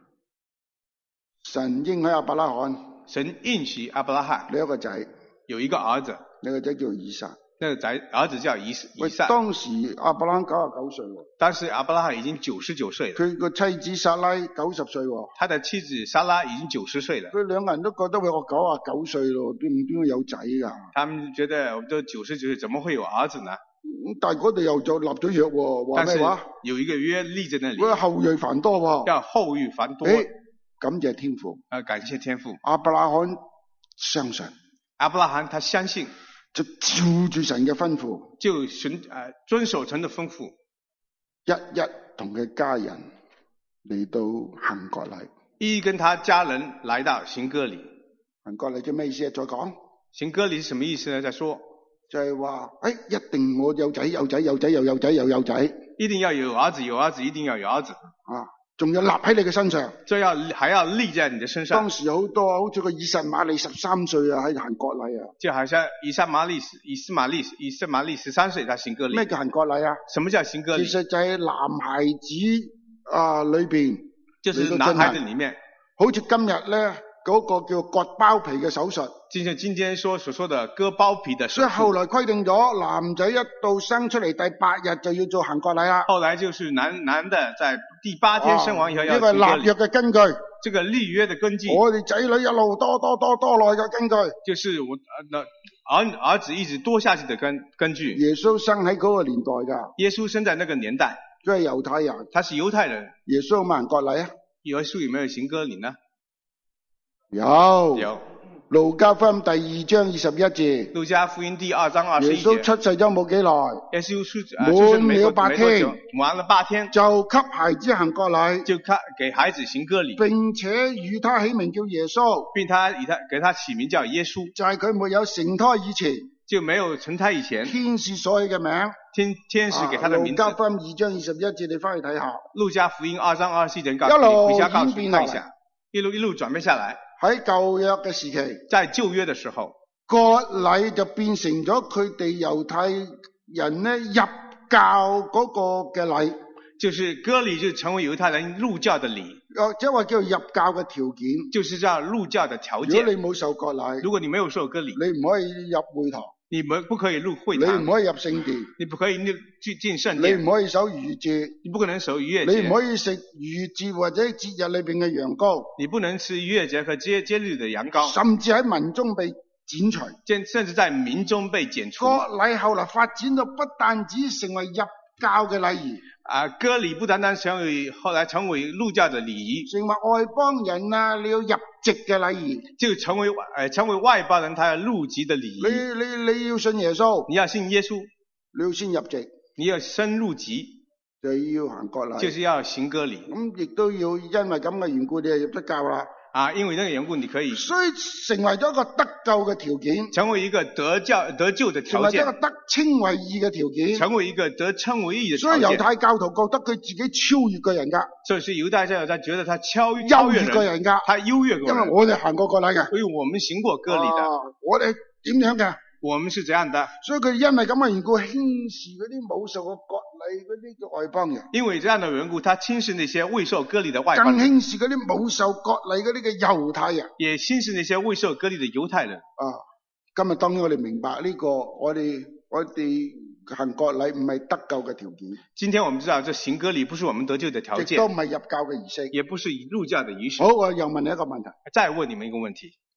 Speaker 1: 神應許亞伯拉罕，
Speaker 2: 神應許亞伯拉罕
Speaker 1: 你有個仔，
Speaker 2: 有一個兒子，
Speaker 1: 你個仔叫以撒。
Speaker 2: 那個仔兒子叫以以
Speaker 1: 喂，
Speaker 2: 撒。
Speaker 1: 當時亞伯拉罕九十九歲喎，
Speaker 2: 當時亞伯拉罕已經九十九歲了，
Speaker 1: 佢個妻子撒拉九十歲喎，
Speaker 2: 他的妻子撒拉已經九十歲了。
Speaker 1: 佢兩個人都覺得喂，我九啊九歲咯，點點會有仔㗎？
Speaker 2: 他們覺得我們都九十九歲，怎麼會有兒子呢？
Speaker 1: 咁但係嗰度又就立咗約喎，話
Speaker 2: 但是
Speaker 1: 咩話？
Speaker 2: 有一個約立在那
Speaker 1: 佢話
Speaker 2: 裡，
Speaker 1: 後裔繁多喎。
Speaker 2: 要後裔繁多。
Speaker 1: 誒，感謝天父，
Speaker 2: 啊，感謝天父。
Speaker 1: 亞伯拉罕相信，
Speaker 2: 亞伯拉罕他相信，
Speaker 1: 就照住神嘅吩咐，
Speaker 2: 就循呃遵守神的吩咐，
Speaker 1: 一一同佢家人嚟到行割禮。
Speaker 2: 一一跟他家人來到行割禮。
Speaker 1: 行割禮即係咩意思啊？再講，
Speaker 2: 行割禮是什麼意思呢？再說，
Speaker 1: 就係話誒，一定我有仔有仔有仔又有仔又有仔
Speaker 2: 一定要有兒子有兒子，一定要有兒子，
Speaker 1: 啊，仲要立喺你嘅身上。
Speaker 2: 這要還要立在你的身上。
Speaker 1: 當時好多好似個以實瑪利十三歲啊，喺行割禮啊。
Speaker 2: 就好像以撒瑪利以斯瑪利以斯瑪利十三歲他行割禮。
Speaker 1: 咩叫行割禮啊？
Speaker 2: 什麼叫行割禮？
Speaker 1: 其實就係男孩子啊裏邊，
Speaker 2: 就是男孩子裏面，
Speaker 1: 好似今日咧嗰個叫割包皮嘅手術。
Speaker 2: 就像今天說所說的割包皮的手術。
Speaker 1: 所以後來規定咗，男仔一到生出嚟第八日就要做行割禮啦。
Speaker 2: 後來就是男男的在第八天生完以後要
Speaker 1: 呢個係立約嘅根據。
Speaker 2: 這個立約的根據。
Speaker 1: 我哋仔女一路多多多多來嘅根據。
Speaker 2: 就是我呃兒兒子一直多下去的根根據。
Speaker 1: 耶穌生喺嗰個年代㗎。
Speaker 2: 耶穌生在那個年代。
Speaker 1: 佢係猶太人。
Speaker 2: 他是猶太人。
Speaker 1: 耶穌有冇行割禮啊？
Speaker 2: 耶穌有沒有行割禮呢？
Speaker 1: 有。
Speaker 2: 有。
Speaker 1: 路加福音第二章二十一節。
Speaker 2: 路加福音第二章二十一節。
Speaker 1: 耶穌出世咗冇幾耐。
Speaker 2: 耶穌出
Speaker 1: 滿了八天。
Speaker 2: 滿了八天。
Speaker 1: 就給孩子行割禮。
Speaker 2: 就給給孩子行割禮。
Speaker 1: 並且與他起名叫耶穌。
Speaker 2: 並他以他給他起名叫耶穌。
Speaker 1: 就係佢沒有成胎以前。
Speaker 2: 就沒有成胎以前。
Speaker 1: 天使所起嘅名。
Speaker 2: 天天使給他的名字。
Speaker 1: 路加福音二章二十一節，你翻去睇下。
Speaker 2: 路加福音二章二十一節，告訴你，回家告訴你看一下。一路一路轉變下來。喺
Speaker 1: 舊約嘅時期，
Speaker 2: 在舊約的時候，
Speaker 1: 割禮就變成咗佢哋猶太人咧入教嗰個嘅禮，
Speaker 2: 就是割禮就成為猶太人入教的禮，
Speaker 1: 即係話叫入教嘅條件，
Speaker 2: 就是這樣入教的條件。
Speaker 1: 如果你冇受割禮，
Speaker 2: 如果你沒有受割禮，
Speaker 1: 你唔可以入會堂，
Speaker 2: 你們不可以入會堂，
Speaker 1: 你唔可以入聖殿，
Speaker 2: 你不可以入進進聖殿，
Speaker 1: 你唔可以守逾越節，
Speaker 2: 你不可能守逾越節，
Speaker 1: 你唔可以食逾越節或者節日裏邊嘅羊羔，
Speaker 2: 你不能吃逾越節和節節日的羊羔，
Speaker 1: 甚至喺民中被剪除，
Speaker 2: 甚至在民中被剪除。
Speaker 1: 割禮後來發展到不但只成為入教嘅禮儀，
Speaker 2: 啊，割禮不單單成為後來成為入教的禮儀，
Speaker 1: 成為外邦人啊，你要入籍嘅禮儀，
Speaker 2: 就成為誒、呃、成為外邦人，他要入籍的禮儀。
Speaker 1: 你你你要信耶穌，
Speaker 2: 你要信耶穌，
Speaker 1: 你要先入籍，
Speaker 2: 你要先入籍，
Speaker 1: 就要行割禮，
Speaker 2: 就是要行割禮。
Speaker 1: 咁亦都要因為咁嘅緣故，你就入得教啦。
Speaker 2: 啊，因為那個緣故，你可以，
Speaker 1: 所以成為咗一個得救嘅條件，
Speaker 2: 成為一個得教得救的條件，
Speaker 1: 成為一個得稱為義嘅條件，
Speaker 2: 成為一個得稱為義嘅條件。
Speaker 1: 所以猶太教徒覺得佢自己超越個人噶，
Speaker 2: 所以是猶太教徒他覺得他超越
Speaker 1: 優越個人噶，
Speaker 2: 他優越個人，
Speaker 1: 因為我哋行過割禮嘅，
Speaker 2: 因為我們行過割禮的，
Speaker 1: 啊、我哋點樣嘅？
Speaker 2: 我們是這樣的，
Speaker 1: 所以佢因為咁嘅緣故輕視嗰啲冇受過割禮嗰啲嘅外邦人。
Speaker 2: 因為這樣的緣故，他輕視那些未受割禮的外邦人，
Speaker 1: 更輕視嗰啲冇受割禮嗰啲嘅猶太人，
Speaker 2: 也輕視那些未受割禮的猶太人。
Speaker 1: 啊，今日當然我哋明白呢個，我哋我哋行割禮唔係得救嘅條件。
Speaker 2: 今天我們知道，這行割禮不是我們得救的條件，
Speaker 1: 亦都唔係入教嘅儀式，
Speaker 2: 也不是入教的儀式。
Speaker 1: 好，我又問你一個問題，
Speaker 2: 再問你們一個問題。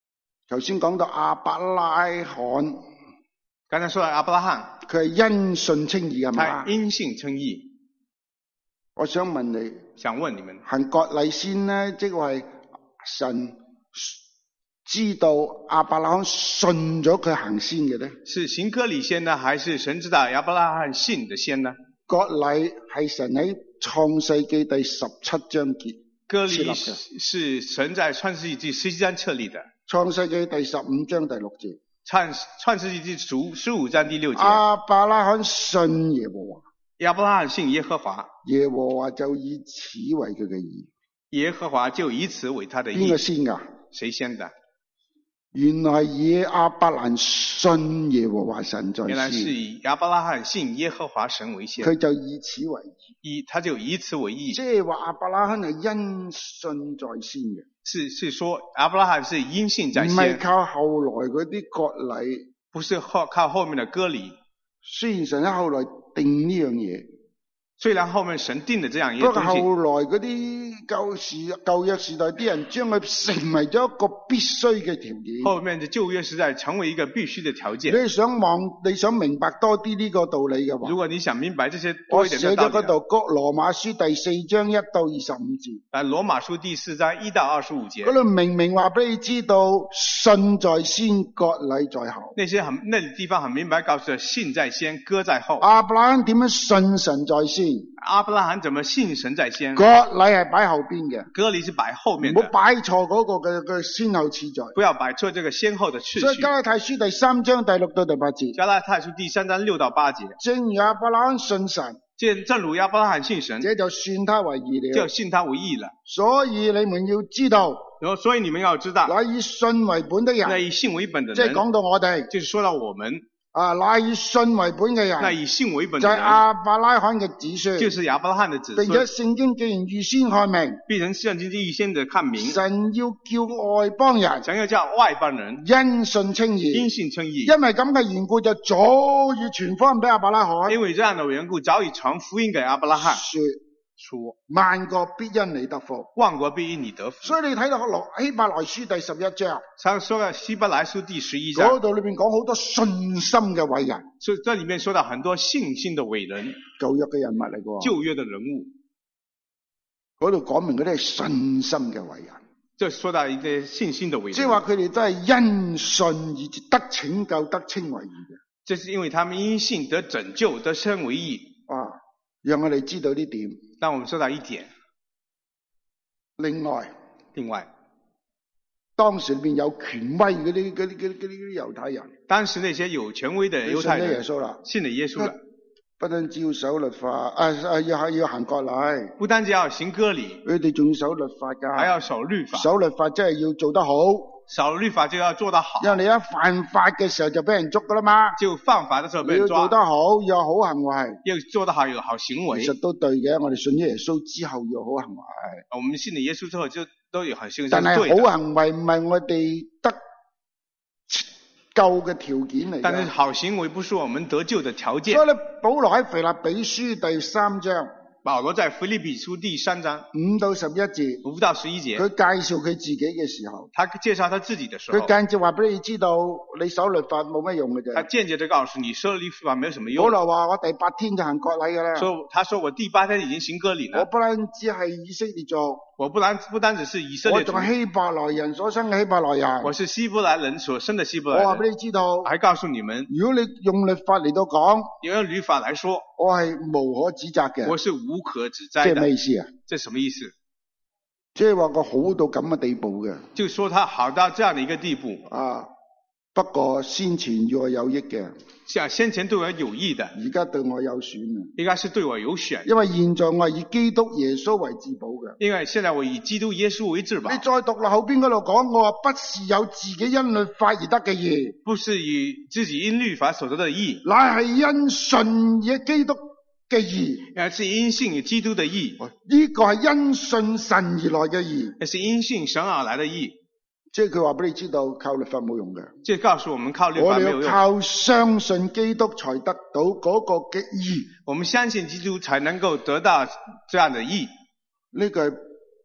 Speaker 1: 頭先講到亞伯拉罕，
Speaker 2: 刚才说到亚伯拉罕，
Speaker 1: 佢係因信稱義係嘛
Speaker 2: 他？因信称義。
Speaker 1: 我想問你，
Speaker 2: 想問你們，
Speaker 1: 行割禮先呢，即係神知道亞伯拉罕信咗佢行先嘅呢？
Speaker 2: 是行割禮先呢，還是神知道亞伯拉罕信的先呢？
Speaker 1: 割禮係神喺創世記第十七章結
Speaker 2: 割禮
Speaker 1: 設立嘅，
Speaker 2: 是神在創世紀第十七章設立的。
Speaker 1: 創世記第十五章第六節，
Speaker 2: 創創世紀第十十五章第六節，
Speaker 1: 亞伯拉罕信耶和華，
Speaker 2: 亞伯拉罕信耶和華，
Speaker 1: 耶和華就以此為佢嘅義。
Speaker 2: 耶和華就以此為他的
Speaker 1: 邊個
Speaker 2: 義。
Speaker 1: 先噶？
Speaker 2: 誰先的？
Speaker 1: 原來以亞伯蘭信耶和華神在
Speaker 2: 原來是
Speaker 1: 先，
Speaker 2: 以亞伯拉罕信耶和華神為先，
Speaker 1: 佢就以此為義。
Speaker 2: 以他就以此為義。
Speaker 1: 即係話亞伯拉罕係因信在先嘅，
Speaker 2: 是是說亞伯拉罕是因信在
Speaker 1: 唔係
Speaker 2: 先，
Speaker 1: 靠後來嗰啲割禮。
Speaker 2: 不是後靠後面的割禮。
Speaker 1: 雖然神喺後來定呢樣嘢，
Speaker 2: 雖然後面神定的這樣一
Speaker 1: 不過
Speaker 2: 個東西，
Speaker 1: 後來嗰啲舊時舊約時代啲人將佢成為咗一個必須嘅條件。
Speaker 2: 後面的舊約時代成為一個必須的條件。
Speaker 1: 你想望你想明白多啲呢個道理嘅話，
Speaker 2: 如果你想明白這些
Speaker 1: 我
Speaker 2: 多一點
Speaker 1: 寫
Speaker 2: 的道理，
Speaker 1: 咗嗰度《羅馬書》第四章一到二十五節，
Speaker 2: 啊，羅馬書第四章一到二十五節，
Speaker 1: 嗰度明明話俾你知道，信在先，割禮在後。
Speaker 2: 那些很那地方很明白告訴了信在先，割在後。
Speaker 1: 亞伯拉罕點樣信神在先？
Speaker 2: 阿伯拉罕怎麼信神在先？
Speaker 1: 割禮係擺後邊嘅，
Speaker 2: 割禮是擺後面的，
Speaker 1: 唔好擺錯嗰個嘅嘅先後次序。
Speaker 2: 不要擺錯這個先後的次序。
Speaker 1: 所以加拉太書第三章第六到第八節，
Speaker 2: 加拉太書第三章六到八節，
Speaker 1: 正如亞伯拉罕信神，
Speaker 2: 正正如亞伯拉罕信神，
Speaker 1: 這就算他為義了。
Speaker 2: 就信他為義了。
Speaker 1: 所以你們要知道，
Speaker 2: 然後所以你們要知道，
Speaker 1: 乃以信為本的
Speaker 2: 那
Speaker 1: 人，
Speaker 2: 以信為本的人，
Speaker 1: 即係講到我哋
Speaker 2: 就是說到我們，
Speaker 1: 啊，乃以信為本嘅人，
Speaker 2: 那以信為本
Speaker 1: 就係
Speaker 2: 的人，
Speaker 1: 亞伯拉罕嘅子孫。
Speaker 2: 就是亞伯拉罕的子
Speaker 1: 並且
Speaker 2: 孫，
Speaker 1: 聖經既然預先看明，
Speaker 2: 必成聖經預先的看明，
Speaker 1: 神要叫外邦人
Speaker 2: 想要叫外邦人
Speaker 1: 因信稱義，
Speaker 2: 因信稱義。
Speaker 1: 因為咁嘅緣故，就早已傳福音俾亞伯拉罕，
Speaker 2: 因為這樣的緣故，早已傳福音給亞伯拉罕，
Speaker 1: 說
Speaker 2: 說
Speaker 1: 萬國必因你得福。
Speaker 2: 萬國必因你得福。
Speaker 1: 所以你睇到羅希伯來書第十一章，
Speaker 2: 他說到希伯來書第十一
Speaker 1: 嗰
Speaker 2: 章，
Speaker 1: 度裏邊講好多信心嘅偉人，
Speaker 2: 所以這裡面說到很多信心的偉人，
Speaker 1: 舊約嘅人物嚟嘅。
Speaker 2: 舊約的人物，
Speaker 1: 嗰度講明嗰啲係信心嘅偉人，
Speaker 2: 這說到一個信心的偉人，
Speaker 1: 即係話佢哋都係因信以至得拯救、得稱為義嘅。
Speaker 2: 這是因為他們因信得拯救，得稱為義。
Speaker 1: 啊，讓我哋知道呢點。
Speaker 2: 但我們說到一點，
Speaker 1: 另外，
Speaker 2: 另外，
Speaker 1: 當時裏邊有權威嗰啲、嗰啲、嗰啲、嗰啲猶太人，
Speaker 2: 當時那些有權威的猶太
Speaker 1: 信咗耶
Speaker 2: 人
Speaker 1: 穌啦，
Speaker 2: 信了耶穌了，
Speaker 1: 不單只要守律法，啊啊要要行割禮，
Speaker 2: 不單止要行割禮，
Speaker 1: 佢哋仲要守律法噶。
Speaker 2: 還要守律法。
Speaker 1: 守律法真係要做得好，
Speaker 2: 守律法就要做得好，
Speaker 1: 因為你一犯法嘅時候就俾人捉噶啦嘛。
Speaker 2: 就犯法的時候被
Speaker 1: 你要
Speaker 2: 人抓，
Speaker 1: 做得好，要有好行為。
Speaker 2: 要做得好有好行為
Speaker 1: 其。實都對嘅，我哋信咗耶穌之後要好行為，
Speaker 2: 我們信了耶穌之後就都有好行為，
Speaker 1: 但係
Speaker 2: 是對的。
Speaker 1: 好行為唔係我哋得救嘅條件嚟
Speaker 2: 但是
Speaker 1: 嘅。
Speaker 2: 好行為不是我們得救的條件
Speaker 1: 所以。咧，保羅喺腓立比書第三章
Speaker 2: 保羅在腓立比書第三章
Speaker 1: 五到十一節，
Speaker 2: 五到十一節，
Speaker 1: 佢介紹佢自己嘅時候，
Speaker 2: 他介紹他自己的時候
Speaker 1: 佢，間接話俾你知道，你守律法冇乜用嘅啫。
Speaker 2: 他間接地告訴你，守律法沒有什麼
Speaker 1: 保
Speaker 2: 用。
Speaker 1: 羅話：我第八天就行割禮㗎啦。
Speaker 2: 說他說我第八天已經行割禮了，
Speaker 1: 我不單止係以色列族，
Speaker 2: 我不單不單只是以色列族
Speaker 1: 我仲，係希伯來人所生嘅希伯來人。
Speaker 2: 我是希伯來人所生的希伯來
Speaker 1: 我話俾
Speaker 2: 人。
Speaker 1: 你知道，
Speaker 2: 我還告訴你們，
Speaker 1: 如果你用律法嚟到講，
Speaker 2: 用律法來說，
Speaker 1: 我係無可指責嘅。
Speaker 2: 我是無可指
Speaker 1: 即係
Speaker 2: 摘的。
Speaker 1: 咩意思啊？
Speaker 2: 這什麼意思？
Speaker 1: 即係話我好到咁嘅地步嘅。
Speaker 2: 就說他好到這樣的一個地步，
Speaker 1: 啊，不過先前對我有益嘅，
Speaker 2: 像先前對我有益的，
Speaker 1: 而家對我有損啊。
Speaker 2: 應該是對我有選。
Speaker 1: 因為現在我係以基督耶穌為至寶嘅。
Speaker 2: 因為現在我以基督耶穌為至寶
Speaker 1: 你，再讀落後邊嗰度講，我話不是有自己因律法而得嘅義，
Speaker 2: 不是以自己因律法所得的義，
Speaker 1: 乃係因信嘅基督嘅義。
Speaker 2: 而是因信基督的義，
Speaker 1: 呢個係因信神而來嘅義，
Speaker 2: 而是因信神而來的義。
Speaker 1: 即係佢話俾你知道靠律法冇用嘅，
Speaker 2: 這告訴我們靠律
Speaker 1: 我
Speaker 2: 法沒有用，
Speaker 1: 哋要靠相信基督才得到嗰個嘅義。
Speaker 2: 我們相信基督才能夠得到這樣的義。
Speaker 1: 呢個係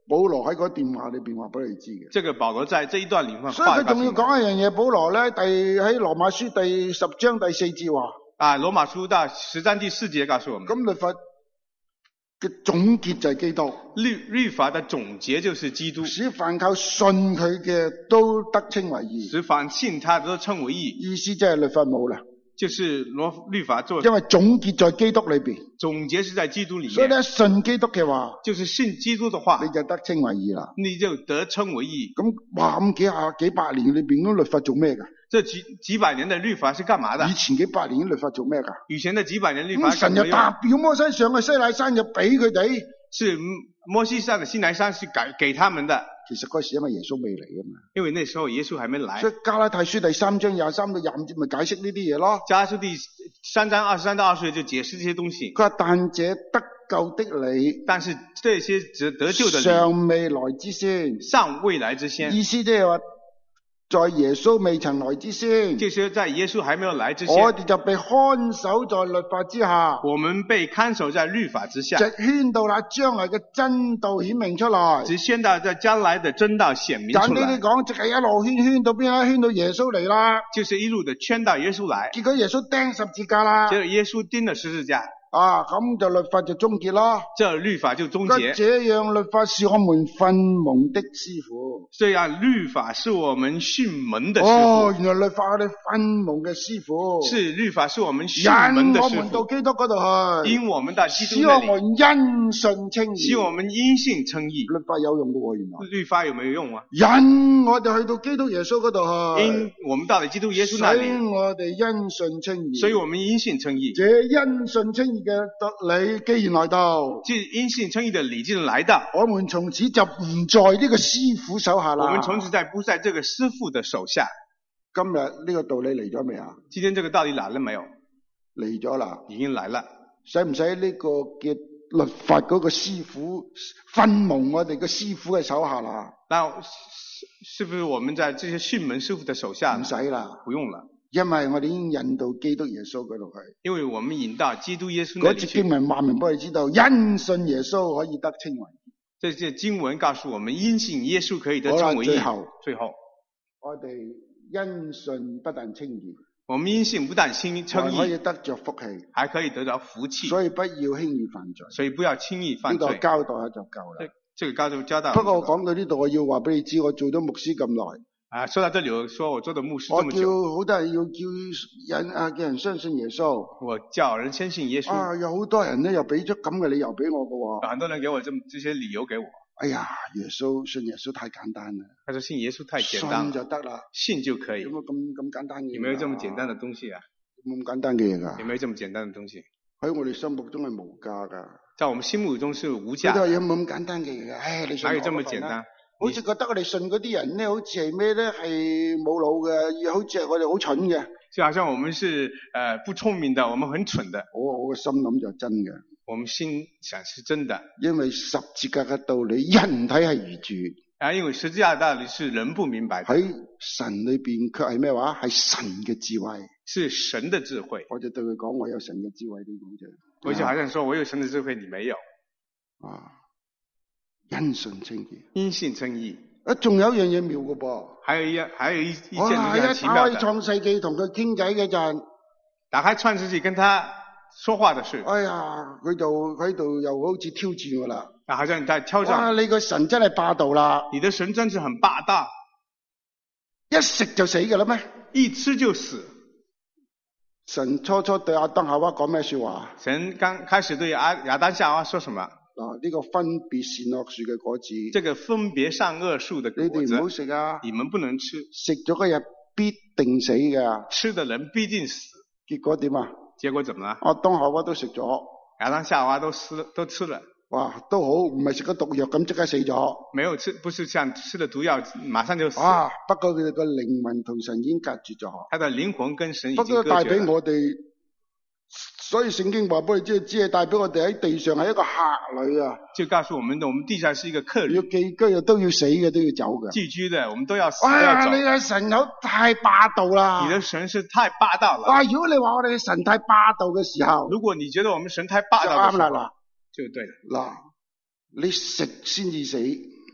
Speaker 1: 保羅喺嗰段話裏邊話俾你知嘅。
Speaker 2: 這個保羅在這一段裏面
Speaker 1: 所以
Speaker 2: 話
Speaker 1: 佢仲要講一樣嘢，保羅咧第喺羅馬書第十章第四節話，
Speaker 2: 啊，羅馬書到十章第四節告訴我們，
Speaker 1: 咁律法嘅總結就係基督，
Speaker 2: 律律法的總結就是基督，
Speaker 1: 使凡靠信佢嘅都得稱為義。
Speaker 2: 使凡信他都稱為義，
Speaker 1: 意思即係律法冇啦，
Speaker 2: 就是羅律法做
Speaker 1: 因為總結在基督裏邊，
Speaker 2: 總結是在基督裏面，
Speaker 1: 所以咧信基督嘅話，
Speaker 2: 就是信基督的話，
Speaker 1: 你就得稱為義啦。
Speaker 2: 你就得稱為義。
Speaker 1: 咁哇咁幾下幾百年裏邊嗰律法做咩噶？
Speaker 2: 這幾幾百年的律法是幹嘛的？
Speaker 1: 以前幾百年嘅律法做咩噶？
Speaker 2: 以前的幾百年律法
Speaker 1: 咁神就代表摩西上去西奈山就俾佢哋。
Speaker 2: 是摩西上的西奈山是給給他們的，
Speaker 1: 其實嗰時因為耶穌未嚟啊嘛，
Speaker 2: 因為那時候耶穌還沒來。
Speaker 1: 所以加拉太書第三章廿三到廿五節咪解釋呢啲嘢咯。
Speaker 2: 加拉書第三章二十三到二十節就解釋這些東西。
Speaker 1: 佢話但這得救的你，
Speaker 2: 但是這些得得救的你
Speaker 1: 尚未來之先，
Speaker 2: 尚未來之先，
Speaker 1: 意思即係話在耶穌未曾來之先，
Speaker 2: 就是在耶穌還沒有來之前，
Speaker 1: 我哋就被看守在律法之下，
Speaker 2: 我們被看守在律法之下，
Speaker 1: 直圈到那將來嘅真道顯明出來。
Speaker 2: 直宣到在將來的真道顯明出
Speaker 1: 簡單
Speaker 2: 來。
Speaker 1: 啲講，就係一路圈圈到邊啊？圈到耶穌嚟啦，
Speaker 2: 就是一路的圈到耶穌來，
Speaker 1: 結果耶穌釘十字架啦，
Speaker 2: 結果耶穌釘了十字架，
Speaker 1: 啊，咁就律法就終結啦。
Speaker 2: 這律法就終
Speaker 1: 咁
Speaker 2: 結。
Speaker 1: 這樣律法是我們訓蒙的師傅。
Speaker 2: 這樣律法是我們訓門的師傅。
Speaker 1: 哦，原來律法係我哋訓蒙嘅師傅。
Speaker 2: 是律法是我們訓門的師
Speaker 1: 引我們到
Speaker 2: 傅。
Speaker 1: 基督嗰度去，
Speaker 2: 因我們到基督
Speaker 1: 使
Speaker 2: 那裏，
Speaker 1: 我們因信稱義。
Speaker 2: 使我們因信稱義。
Speaker 1: 律法有用嘅喎，原來。
Speaker 2: 律法有沒有用啊？
Speaker 1: 引我哋去到基督耶穌嗰度去，
Speaker 2: 因我們到了基督耶穌那
Speaker 1: 使
Speaker 2: 裏，
Speaker 1: 我哋因信稱義。
Speaker 2: 所以我們因信稱義。
Speaker 1: 這因信稱義嘅得你既然來到，
Speaker 2: 即因信稱義的禮既然來到，
Speaker 1: 我們從此就唔在呢個師傅手下啦。
Speaker 2: 我們從此在不在這個師傅的手下。
Speaker 1: 今日呢個道理嚟咗未啊？
Speaker 2: 今天這個道理來了沒有？
Speaker 1: 嚟咗啦，
Speaker 2: 已經來了。
Speaker 1: 使唔使呢個嘅律法嗰個師傅訓蒙我哋嘅師傅嘅手下啦？
Speaker 2: 那是不是我們在這些訓門師傅的手下？
Speaker 1: 唔使啦，
Speaker 2: 不用了，
Speaker 1: 因為我哋已經引到基督耶穌嗰度去。
Speaker 2: 因為我們引到基督耶穌那
Speaker 1: 嗰節
Speaker 2: 裏去。
Speaker 1: 經文話明俾你知道，因信耶穌可以得稱為義。
Speaker 2: 這些經文告訴我們，因信耶穌可以得
Speaker 1: 好啦
Speaker 2: 稱為義。
Speaker 1: 最後，
Speaker 2: 最後，
Speaker 1: 我哋因信不但稱義，
Speaker 2: 我們因信不但稱稱義，
Speaker 1: 還可以得着福氣，
Speaker 2: 還可以得着福氣。
Speaker 1: 所以不要輕易犯罪。
Speaker 2: 所以不要輕易犯
Speaker 1: 呢個
Speaker 2: 罪。
Speaker 1: 交代下就夠啦。
Speaker 2: 這個交代交代。
Speaker 1: 不過我講到呢度，我要話俾你知，我做咗牧師咁耐，
Speaker 2: 啊，說到這裏，我說我做的牧師
Speaker 1: 我叫
Speaker 2: 這麼久，
Speaker 1: 好多人要叫人啊，叫人相信耶穌。
Speaker 2: 我叫人相信耶穌。
Speaker 1: 啊，有好多人咧又俾咗咁嘅理由俾我噶喎。
Speaker 2: 很多人給我這麼這些理由給我。
Speaker 1: 哎呀，耶穌信耶穌太簡單啦，
Speaker 2: 他說信耶穌太簡單
Speaker 1: 信
Speaker 2: 了，
Speaker 1: 就得啦。
Speaker 2: 信就可以。
Speaker 1: 有冇咁咁簡單嘅嘢？
Speaker 2: 有沒有這麼簡單的東西啊？
Speaker 1: 有冇咁簡單嘅嘢噶？
Speaker 2: 有沒有這麼簡單的東西？
Speaker 1: 喺我哋心目中係無價噶。
Speaker 2: 在我們心目中是無
Speaker 1: 呢
Speaker 2: 價的。
Speaker 1: 度有冇咁簡單嘅嘢噶？唉，你信
Speaker 2: 哪有這麼
Speaker 1: 我份啦
Speaker 2: 簡單？
Speaker 1: 好似覺得我哋信嗰啲人咧，好似係咩咧？係冇腦嘅，好似係我哋好蠢嘅。
Speaker 2: 就好像我們是呃不聰明的，我們很蠢的。
Speaker 1: 我我嘅心諗就真嘅，
Speaker 2: 我們心想是真的。
Speaker 1: 因為十字架嘅道理，人體係愚拙，
Speaker 2: 啊，因為十字架的道理是人不明白的，
Speaker 1: 喺神裏邊卻係咩話？係神嘅智慧。
Speaker 2: 是神的智慧。
Speaker 1: 我就對佢講，我有神嘅智慧呢種啫。
Speaker 2: 我就好像說我有神的智慧，你沒有。
Speaker 1: 啊，因信稱義，
Speaker 2: 因信稱義。
Speaker 1: 啊，仲有一樣嘢妙嘅噃。
Speaker 2: 還有一還有一一件
Speaker 1: 哇！一
Speaker 2: 非常奇妙的。
Speaker 1: 打開創世記同佢傾偈嘅陣，
Speaker 2: 打開創世記跟他說話的事，
Speaker 1: 哎呀，佢就喺度又好似挑戰我啦。
Speaker 2: 啊，好像你在挑
Speaker 1: 哇！
Speaker 2: 戰。
Speaker 1: 你個神真係霸道啦，
Speaker 2: 你的神真是很霸道，
Speaker 1: 一食就死㗎啦咩？
Speaker 2: 一吃就死。
Speaker 1: 神初初對亞當夏娃講咩說話？
Speaker 2: 神剛開始對亞亞當夏娃說什麼？
Speaker 1: 嗱，呢個分別善惡樹嘅果子，
Speaker 2: 這個分別善惡樹的果子
Speaker 1: 你哋唔好，食啊！
Speaker 2: 你們不能吃，
Speaker 1: 食咗嗰日必定死㗎。
Speaker 2: 吃的人必定死。
Speaker 1: 結果點啊？
Speaker 2: 結果怎麼了？
Speaker 1: 亞當夏娃都食咗，
Speaker 2: 亞當夏娃都吃了都吃了，
Speaker 1: 哇，都好，唔係食咗毒藥咁即刻死咗。
Speaker 2: 沒有吃，不是像吃了毒藥馬上就死。
Speaker 1: 啊，不過佢哋個靈魂同神已經隔絕咗。
Speaker 2: 他的靈魂跟神已
Speaker 1: 不過帶俾
Speaker 2: 經隔絕了。
Speaker 1: 我哋，所以聖經話俾你知，只係帶俾我哋喺地上係一個客旅啊，
Speaker 2: 就告訴我們的，我們地上是一個客
Speaker 1: 要
Speaker 2: 旅，
Speaker 1: 寄居啊，都要死嘅，都要走嘅。
Speaker 2: 寄居的，我們都要死要
Speaker 1: 哎呀，你
Speaker 2: 走。
Speaker 1: 嘅神有太霸道啦！
Speaker 2: 你的神是太霸道了。
Speaker 1: 哇！如果你話我哋嘅神太霸道嘅時候，
Speaker 2: 如果你覺得我們神太霸
Speaker 1: 就
Speaker 2: 道的時候，
Speaker 1: 啱啦嗱。
Speaker 2: 就對了。
Speaker 1: 嗱，你食先至死，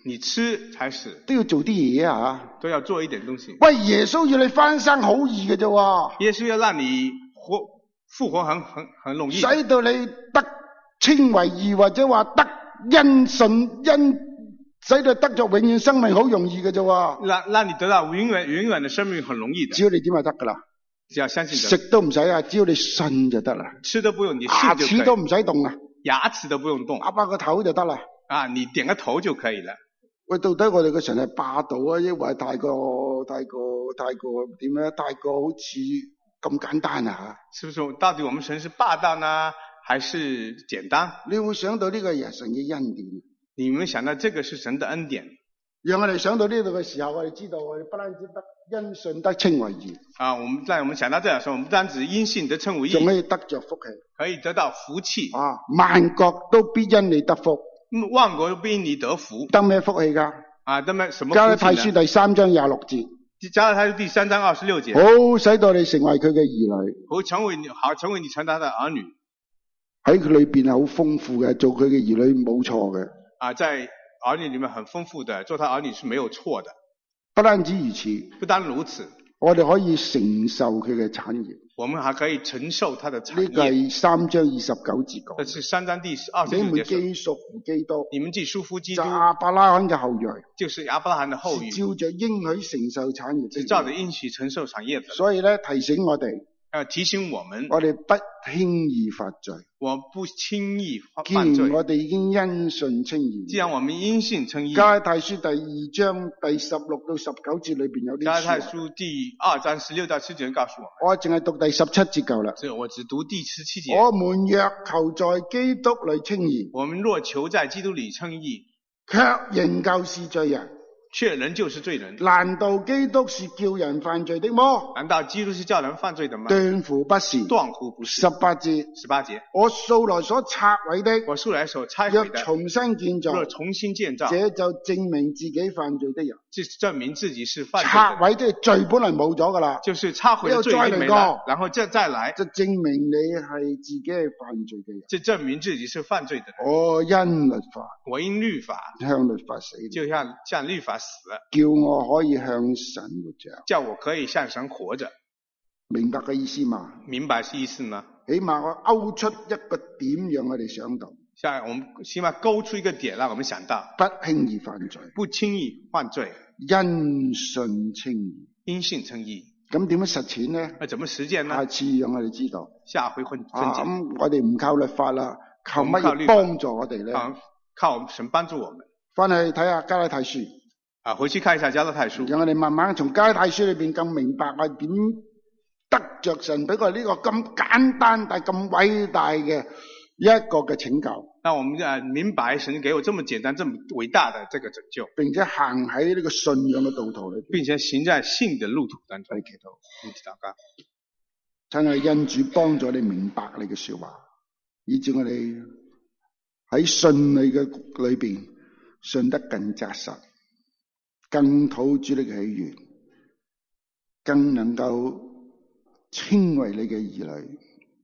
Speaker 2: 你吃才死，
Speaker 1: 都要做啲嘢啊！
Speaker 2: 都要做一點東西。
Speaker 1: 喂，耶穌要你翻生好易嘅啫喎，
Speaker 2: 耶穌要讓你活復活很很很容易，
Speaker 1: 使到你得稱為義，或者話得因信因，使到得着永遠生命好容易嘅啫喎。
Speaker 2: 讓讓你得到永遠永遠的生命很容易的，
Speaker 1: 只要你點就得噶啦，
Speaker 2: 只要相信
Speaker 1: 食都唔使啊，只要你信就得啦，
Speaker 2: 吃都不用，你
Speaker 1: 牙
Speaker 2: 信就可以，
Speaker 1: 齒都唔使動啊，
Speaker 2: 牙齒都不用動，
Speaker 1: 打把個頭就得啦。
Speaker 2: 啊，你點個頭就可以了。
Speaker 1: 喂，到底我哋嘅神係霸道啊，抑或係太過太過太過點咧？太過好似咁簡單啊？
Speaker 2: 是不是？到底我們神是霸道呢，還是簡單？
Speaker 1: 你會想到呢個係神嘅恩典。
Speaker 2: 你們想到這個是神的恩典，
Speaker 1: 讓我哋想到呢度嘅時候，我哋知道我哋不單止得因信得稱為義
Speaker 2: 啊！我們在我們想到這樣時候，我們不單止因信得稱為義，
Speaker 1: 仲可以得着福氣，
Speaker 2: 可以得到福氣
Speaker 1: 啊！萬國都必因你得福。
Speaker 2: 萬國都必因你得福，
Speaker 1: 得咩福氣噶？
Speaker 2: 啊，得咩什麼福氣呢？
Speaker 1: 加拉太書第三章廿六節，
Speaker 2: 加拉太書第三章二十六節，
Speaker 1: 好使到你成為佢嘅兒女，
Speaker 2: 好成為你，好成為你成他的兒女，
Speaker 1: 喺佢裏邊係好豐富嘅，做佢嘅兒女冇錯嘅。
Speaker 2: 啊，在兒女裏面很豐富的，做他兒女是沒有錯的。
Speaker 1: 不單止如此，
Speaker 2: 不單如此，
Speaker 1: 我哋可以承受佢嘅產業。
Speaker 2: 我們還可以承受他的產業。
Speaker 1: 呢個係三章二十九節講。
Speaker 2: 這是三章第二十九節。
Speaker 1: 你們既屬乎基督，
Speaker 2: 你們既屬乎基督，
Speaker 1: 就亞伯拉罕嘅後裔，
Speaker 2: 就是亞伯拉罕的後裔，
Speaker 1: 照着應許承受產業，
Speaker 2: 是照着應許承受產業的。
Speaker 1: 所以咧，提醒我哋，
Speaker 2: 要提醒我們，
Speaker 1: 我哋不輕易發罪。
Speaker 2: 我不輕易
Speaker 1: 既
Speaker 2: 犯罪。
Speaker 1: 然我哋已經因信稱義，
Speaker 2: 既然我們因信稱義，
Speaker 1: 加拉太書第二章第十六到十九節裏邊有啲。
Speaker 2: 加拉太書第二章十六到十九節告訴我們，
Speaker 1: 我淨係讀第十七節夠啦。
Speaker 2: 所以我只讀第十七節。
Speaker 1: 我們若求在基督裏稱義，
Speaker 2: 我們若求在基督裏稱義，
Speaker 1: 卻仍舊是罪人，
Speaker 2: 卻仍舊是罪人。
Speaker 1: 難道基督是叫人犯罪的麼？
Speaker 2: 難道基督是叫人犯罪的嗎？
Speaker 1: 斷乎不是。
Speaker 2: 斷乎不是。
Speaker 1: 十八節，
Speaker 2: 十八節，
Speaker 1: 我素來所拆毀的，
Speaker 2: 我素來所拆
Speaker 1: 若
Speaker 2: 毀的，
Speaker 1: 重新建造，
Speaker 2: 若重新建造，
Speaker 1: 這就證明自己犯罪的人。
Speaker 2: 即是證明自己是犯罪的人。
Speaker 1: 拆毀即係罪本來冇咗噶啦，
Speaker 2: 就是拆毀的罪已經沒了，然後再再來，
Speaker 1: 就證明你係自己係犯罪嘅人。
Speaker 2: 就證明自己是犯罪的人。
Speaker 1: 我因律法，
Speaker 2: 我因律法
Speaker 1: 向律法死，
Speaker 2: 就像向律法死了，
Speaker 1: 叫我可以向神活着，
Speaker 2: 叫我可以向神活着。
Speaker 1: 明白嘅意思嘛？
Speaker 2: 明白是意思嗎？
Speaker 1: 起碼我勾出一個點，讓我哋想到，
Speaker 2: 像我們起碼勾出一個點，讓我們想到
Speaker 1: 不輕易犯罪，
Speaker 2: 不輕易犯罪，
Speaker 1: 因信稱義，
Speaker 2: 因信稱義。
Speaker 1: 咁點樣實踐呢？
Speaker 2: 那怎麼實踐呢？
Speaker 1: 下次讓我哋知道。
Speaker 2: 下回分分解。
Speaker 1: 啊，咁我哋唔靠律法啦，靠乜嘢幫助我哋咧？
Speaker 2: 靠神幫助我們。
Speaker 1: 翻去睇下加拉太書。
Speaker 2: 啊，回去看一下加拉太書。
Speaker 1: 讓我哋慢慢從加拉太書裏邊更明白我點得着神俾我呢個咁簡單但係咁偉大嘅一個嘅拯救。
Speaker 2: 那我們啊明白神給我這麼簡單、這麼偉大的這個拯救，
Speaker 1: 並且行喺呢個信仰嘅道途裏邊，
Speaker 2: 並且行在信的路途當中。
Speaker 1: 祈禱，
Speaker 2: 你禱告，
Speaker 1: 親愛恩主幫助你明白你嘅說話，以致我哋喺信你嘅裏邊信得更扎實，更討主你嘅喜悅，更能夠稱為你嘅兒女，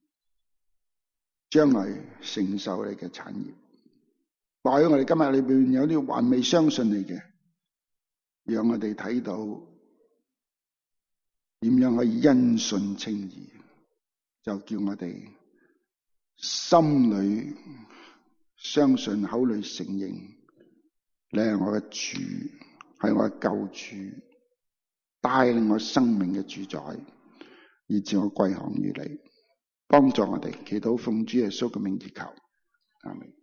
Speaker 1: 將來承受你嘅產業。或者我哋今日裏邊有啲還未相信你嘅，讓我哋睇到點樣可以因信稱義，就叫我哋心裏相信，口裏承認你係我嘅主，係我嘅救主，帶領我生命嘅主宰，以致我歸降於你。幫助我哋，祈禱奉主耶穌嘅名而求，阿們。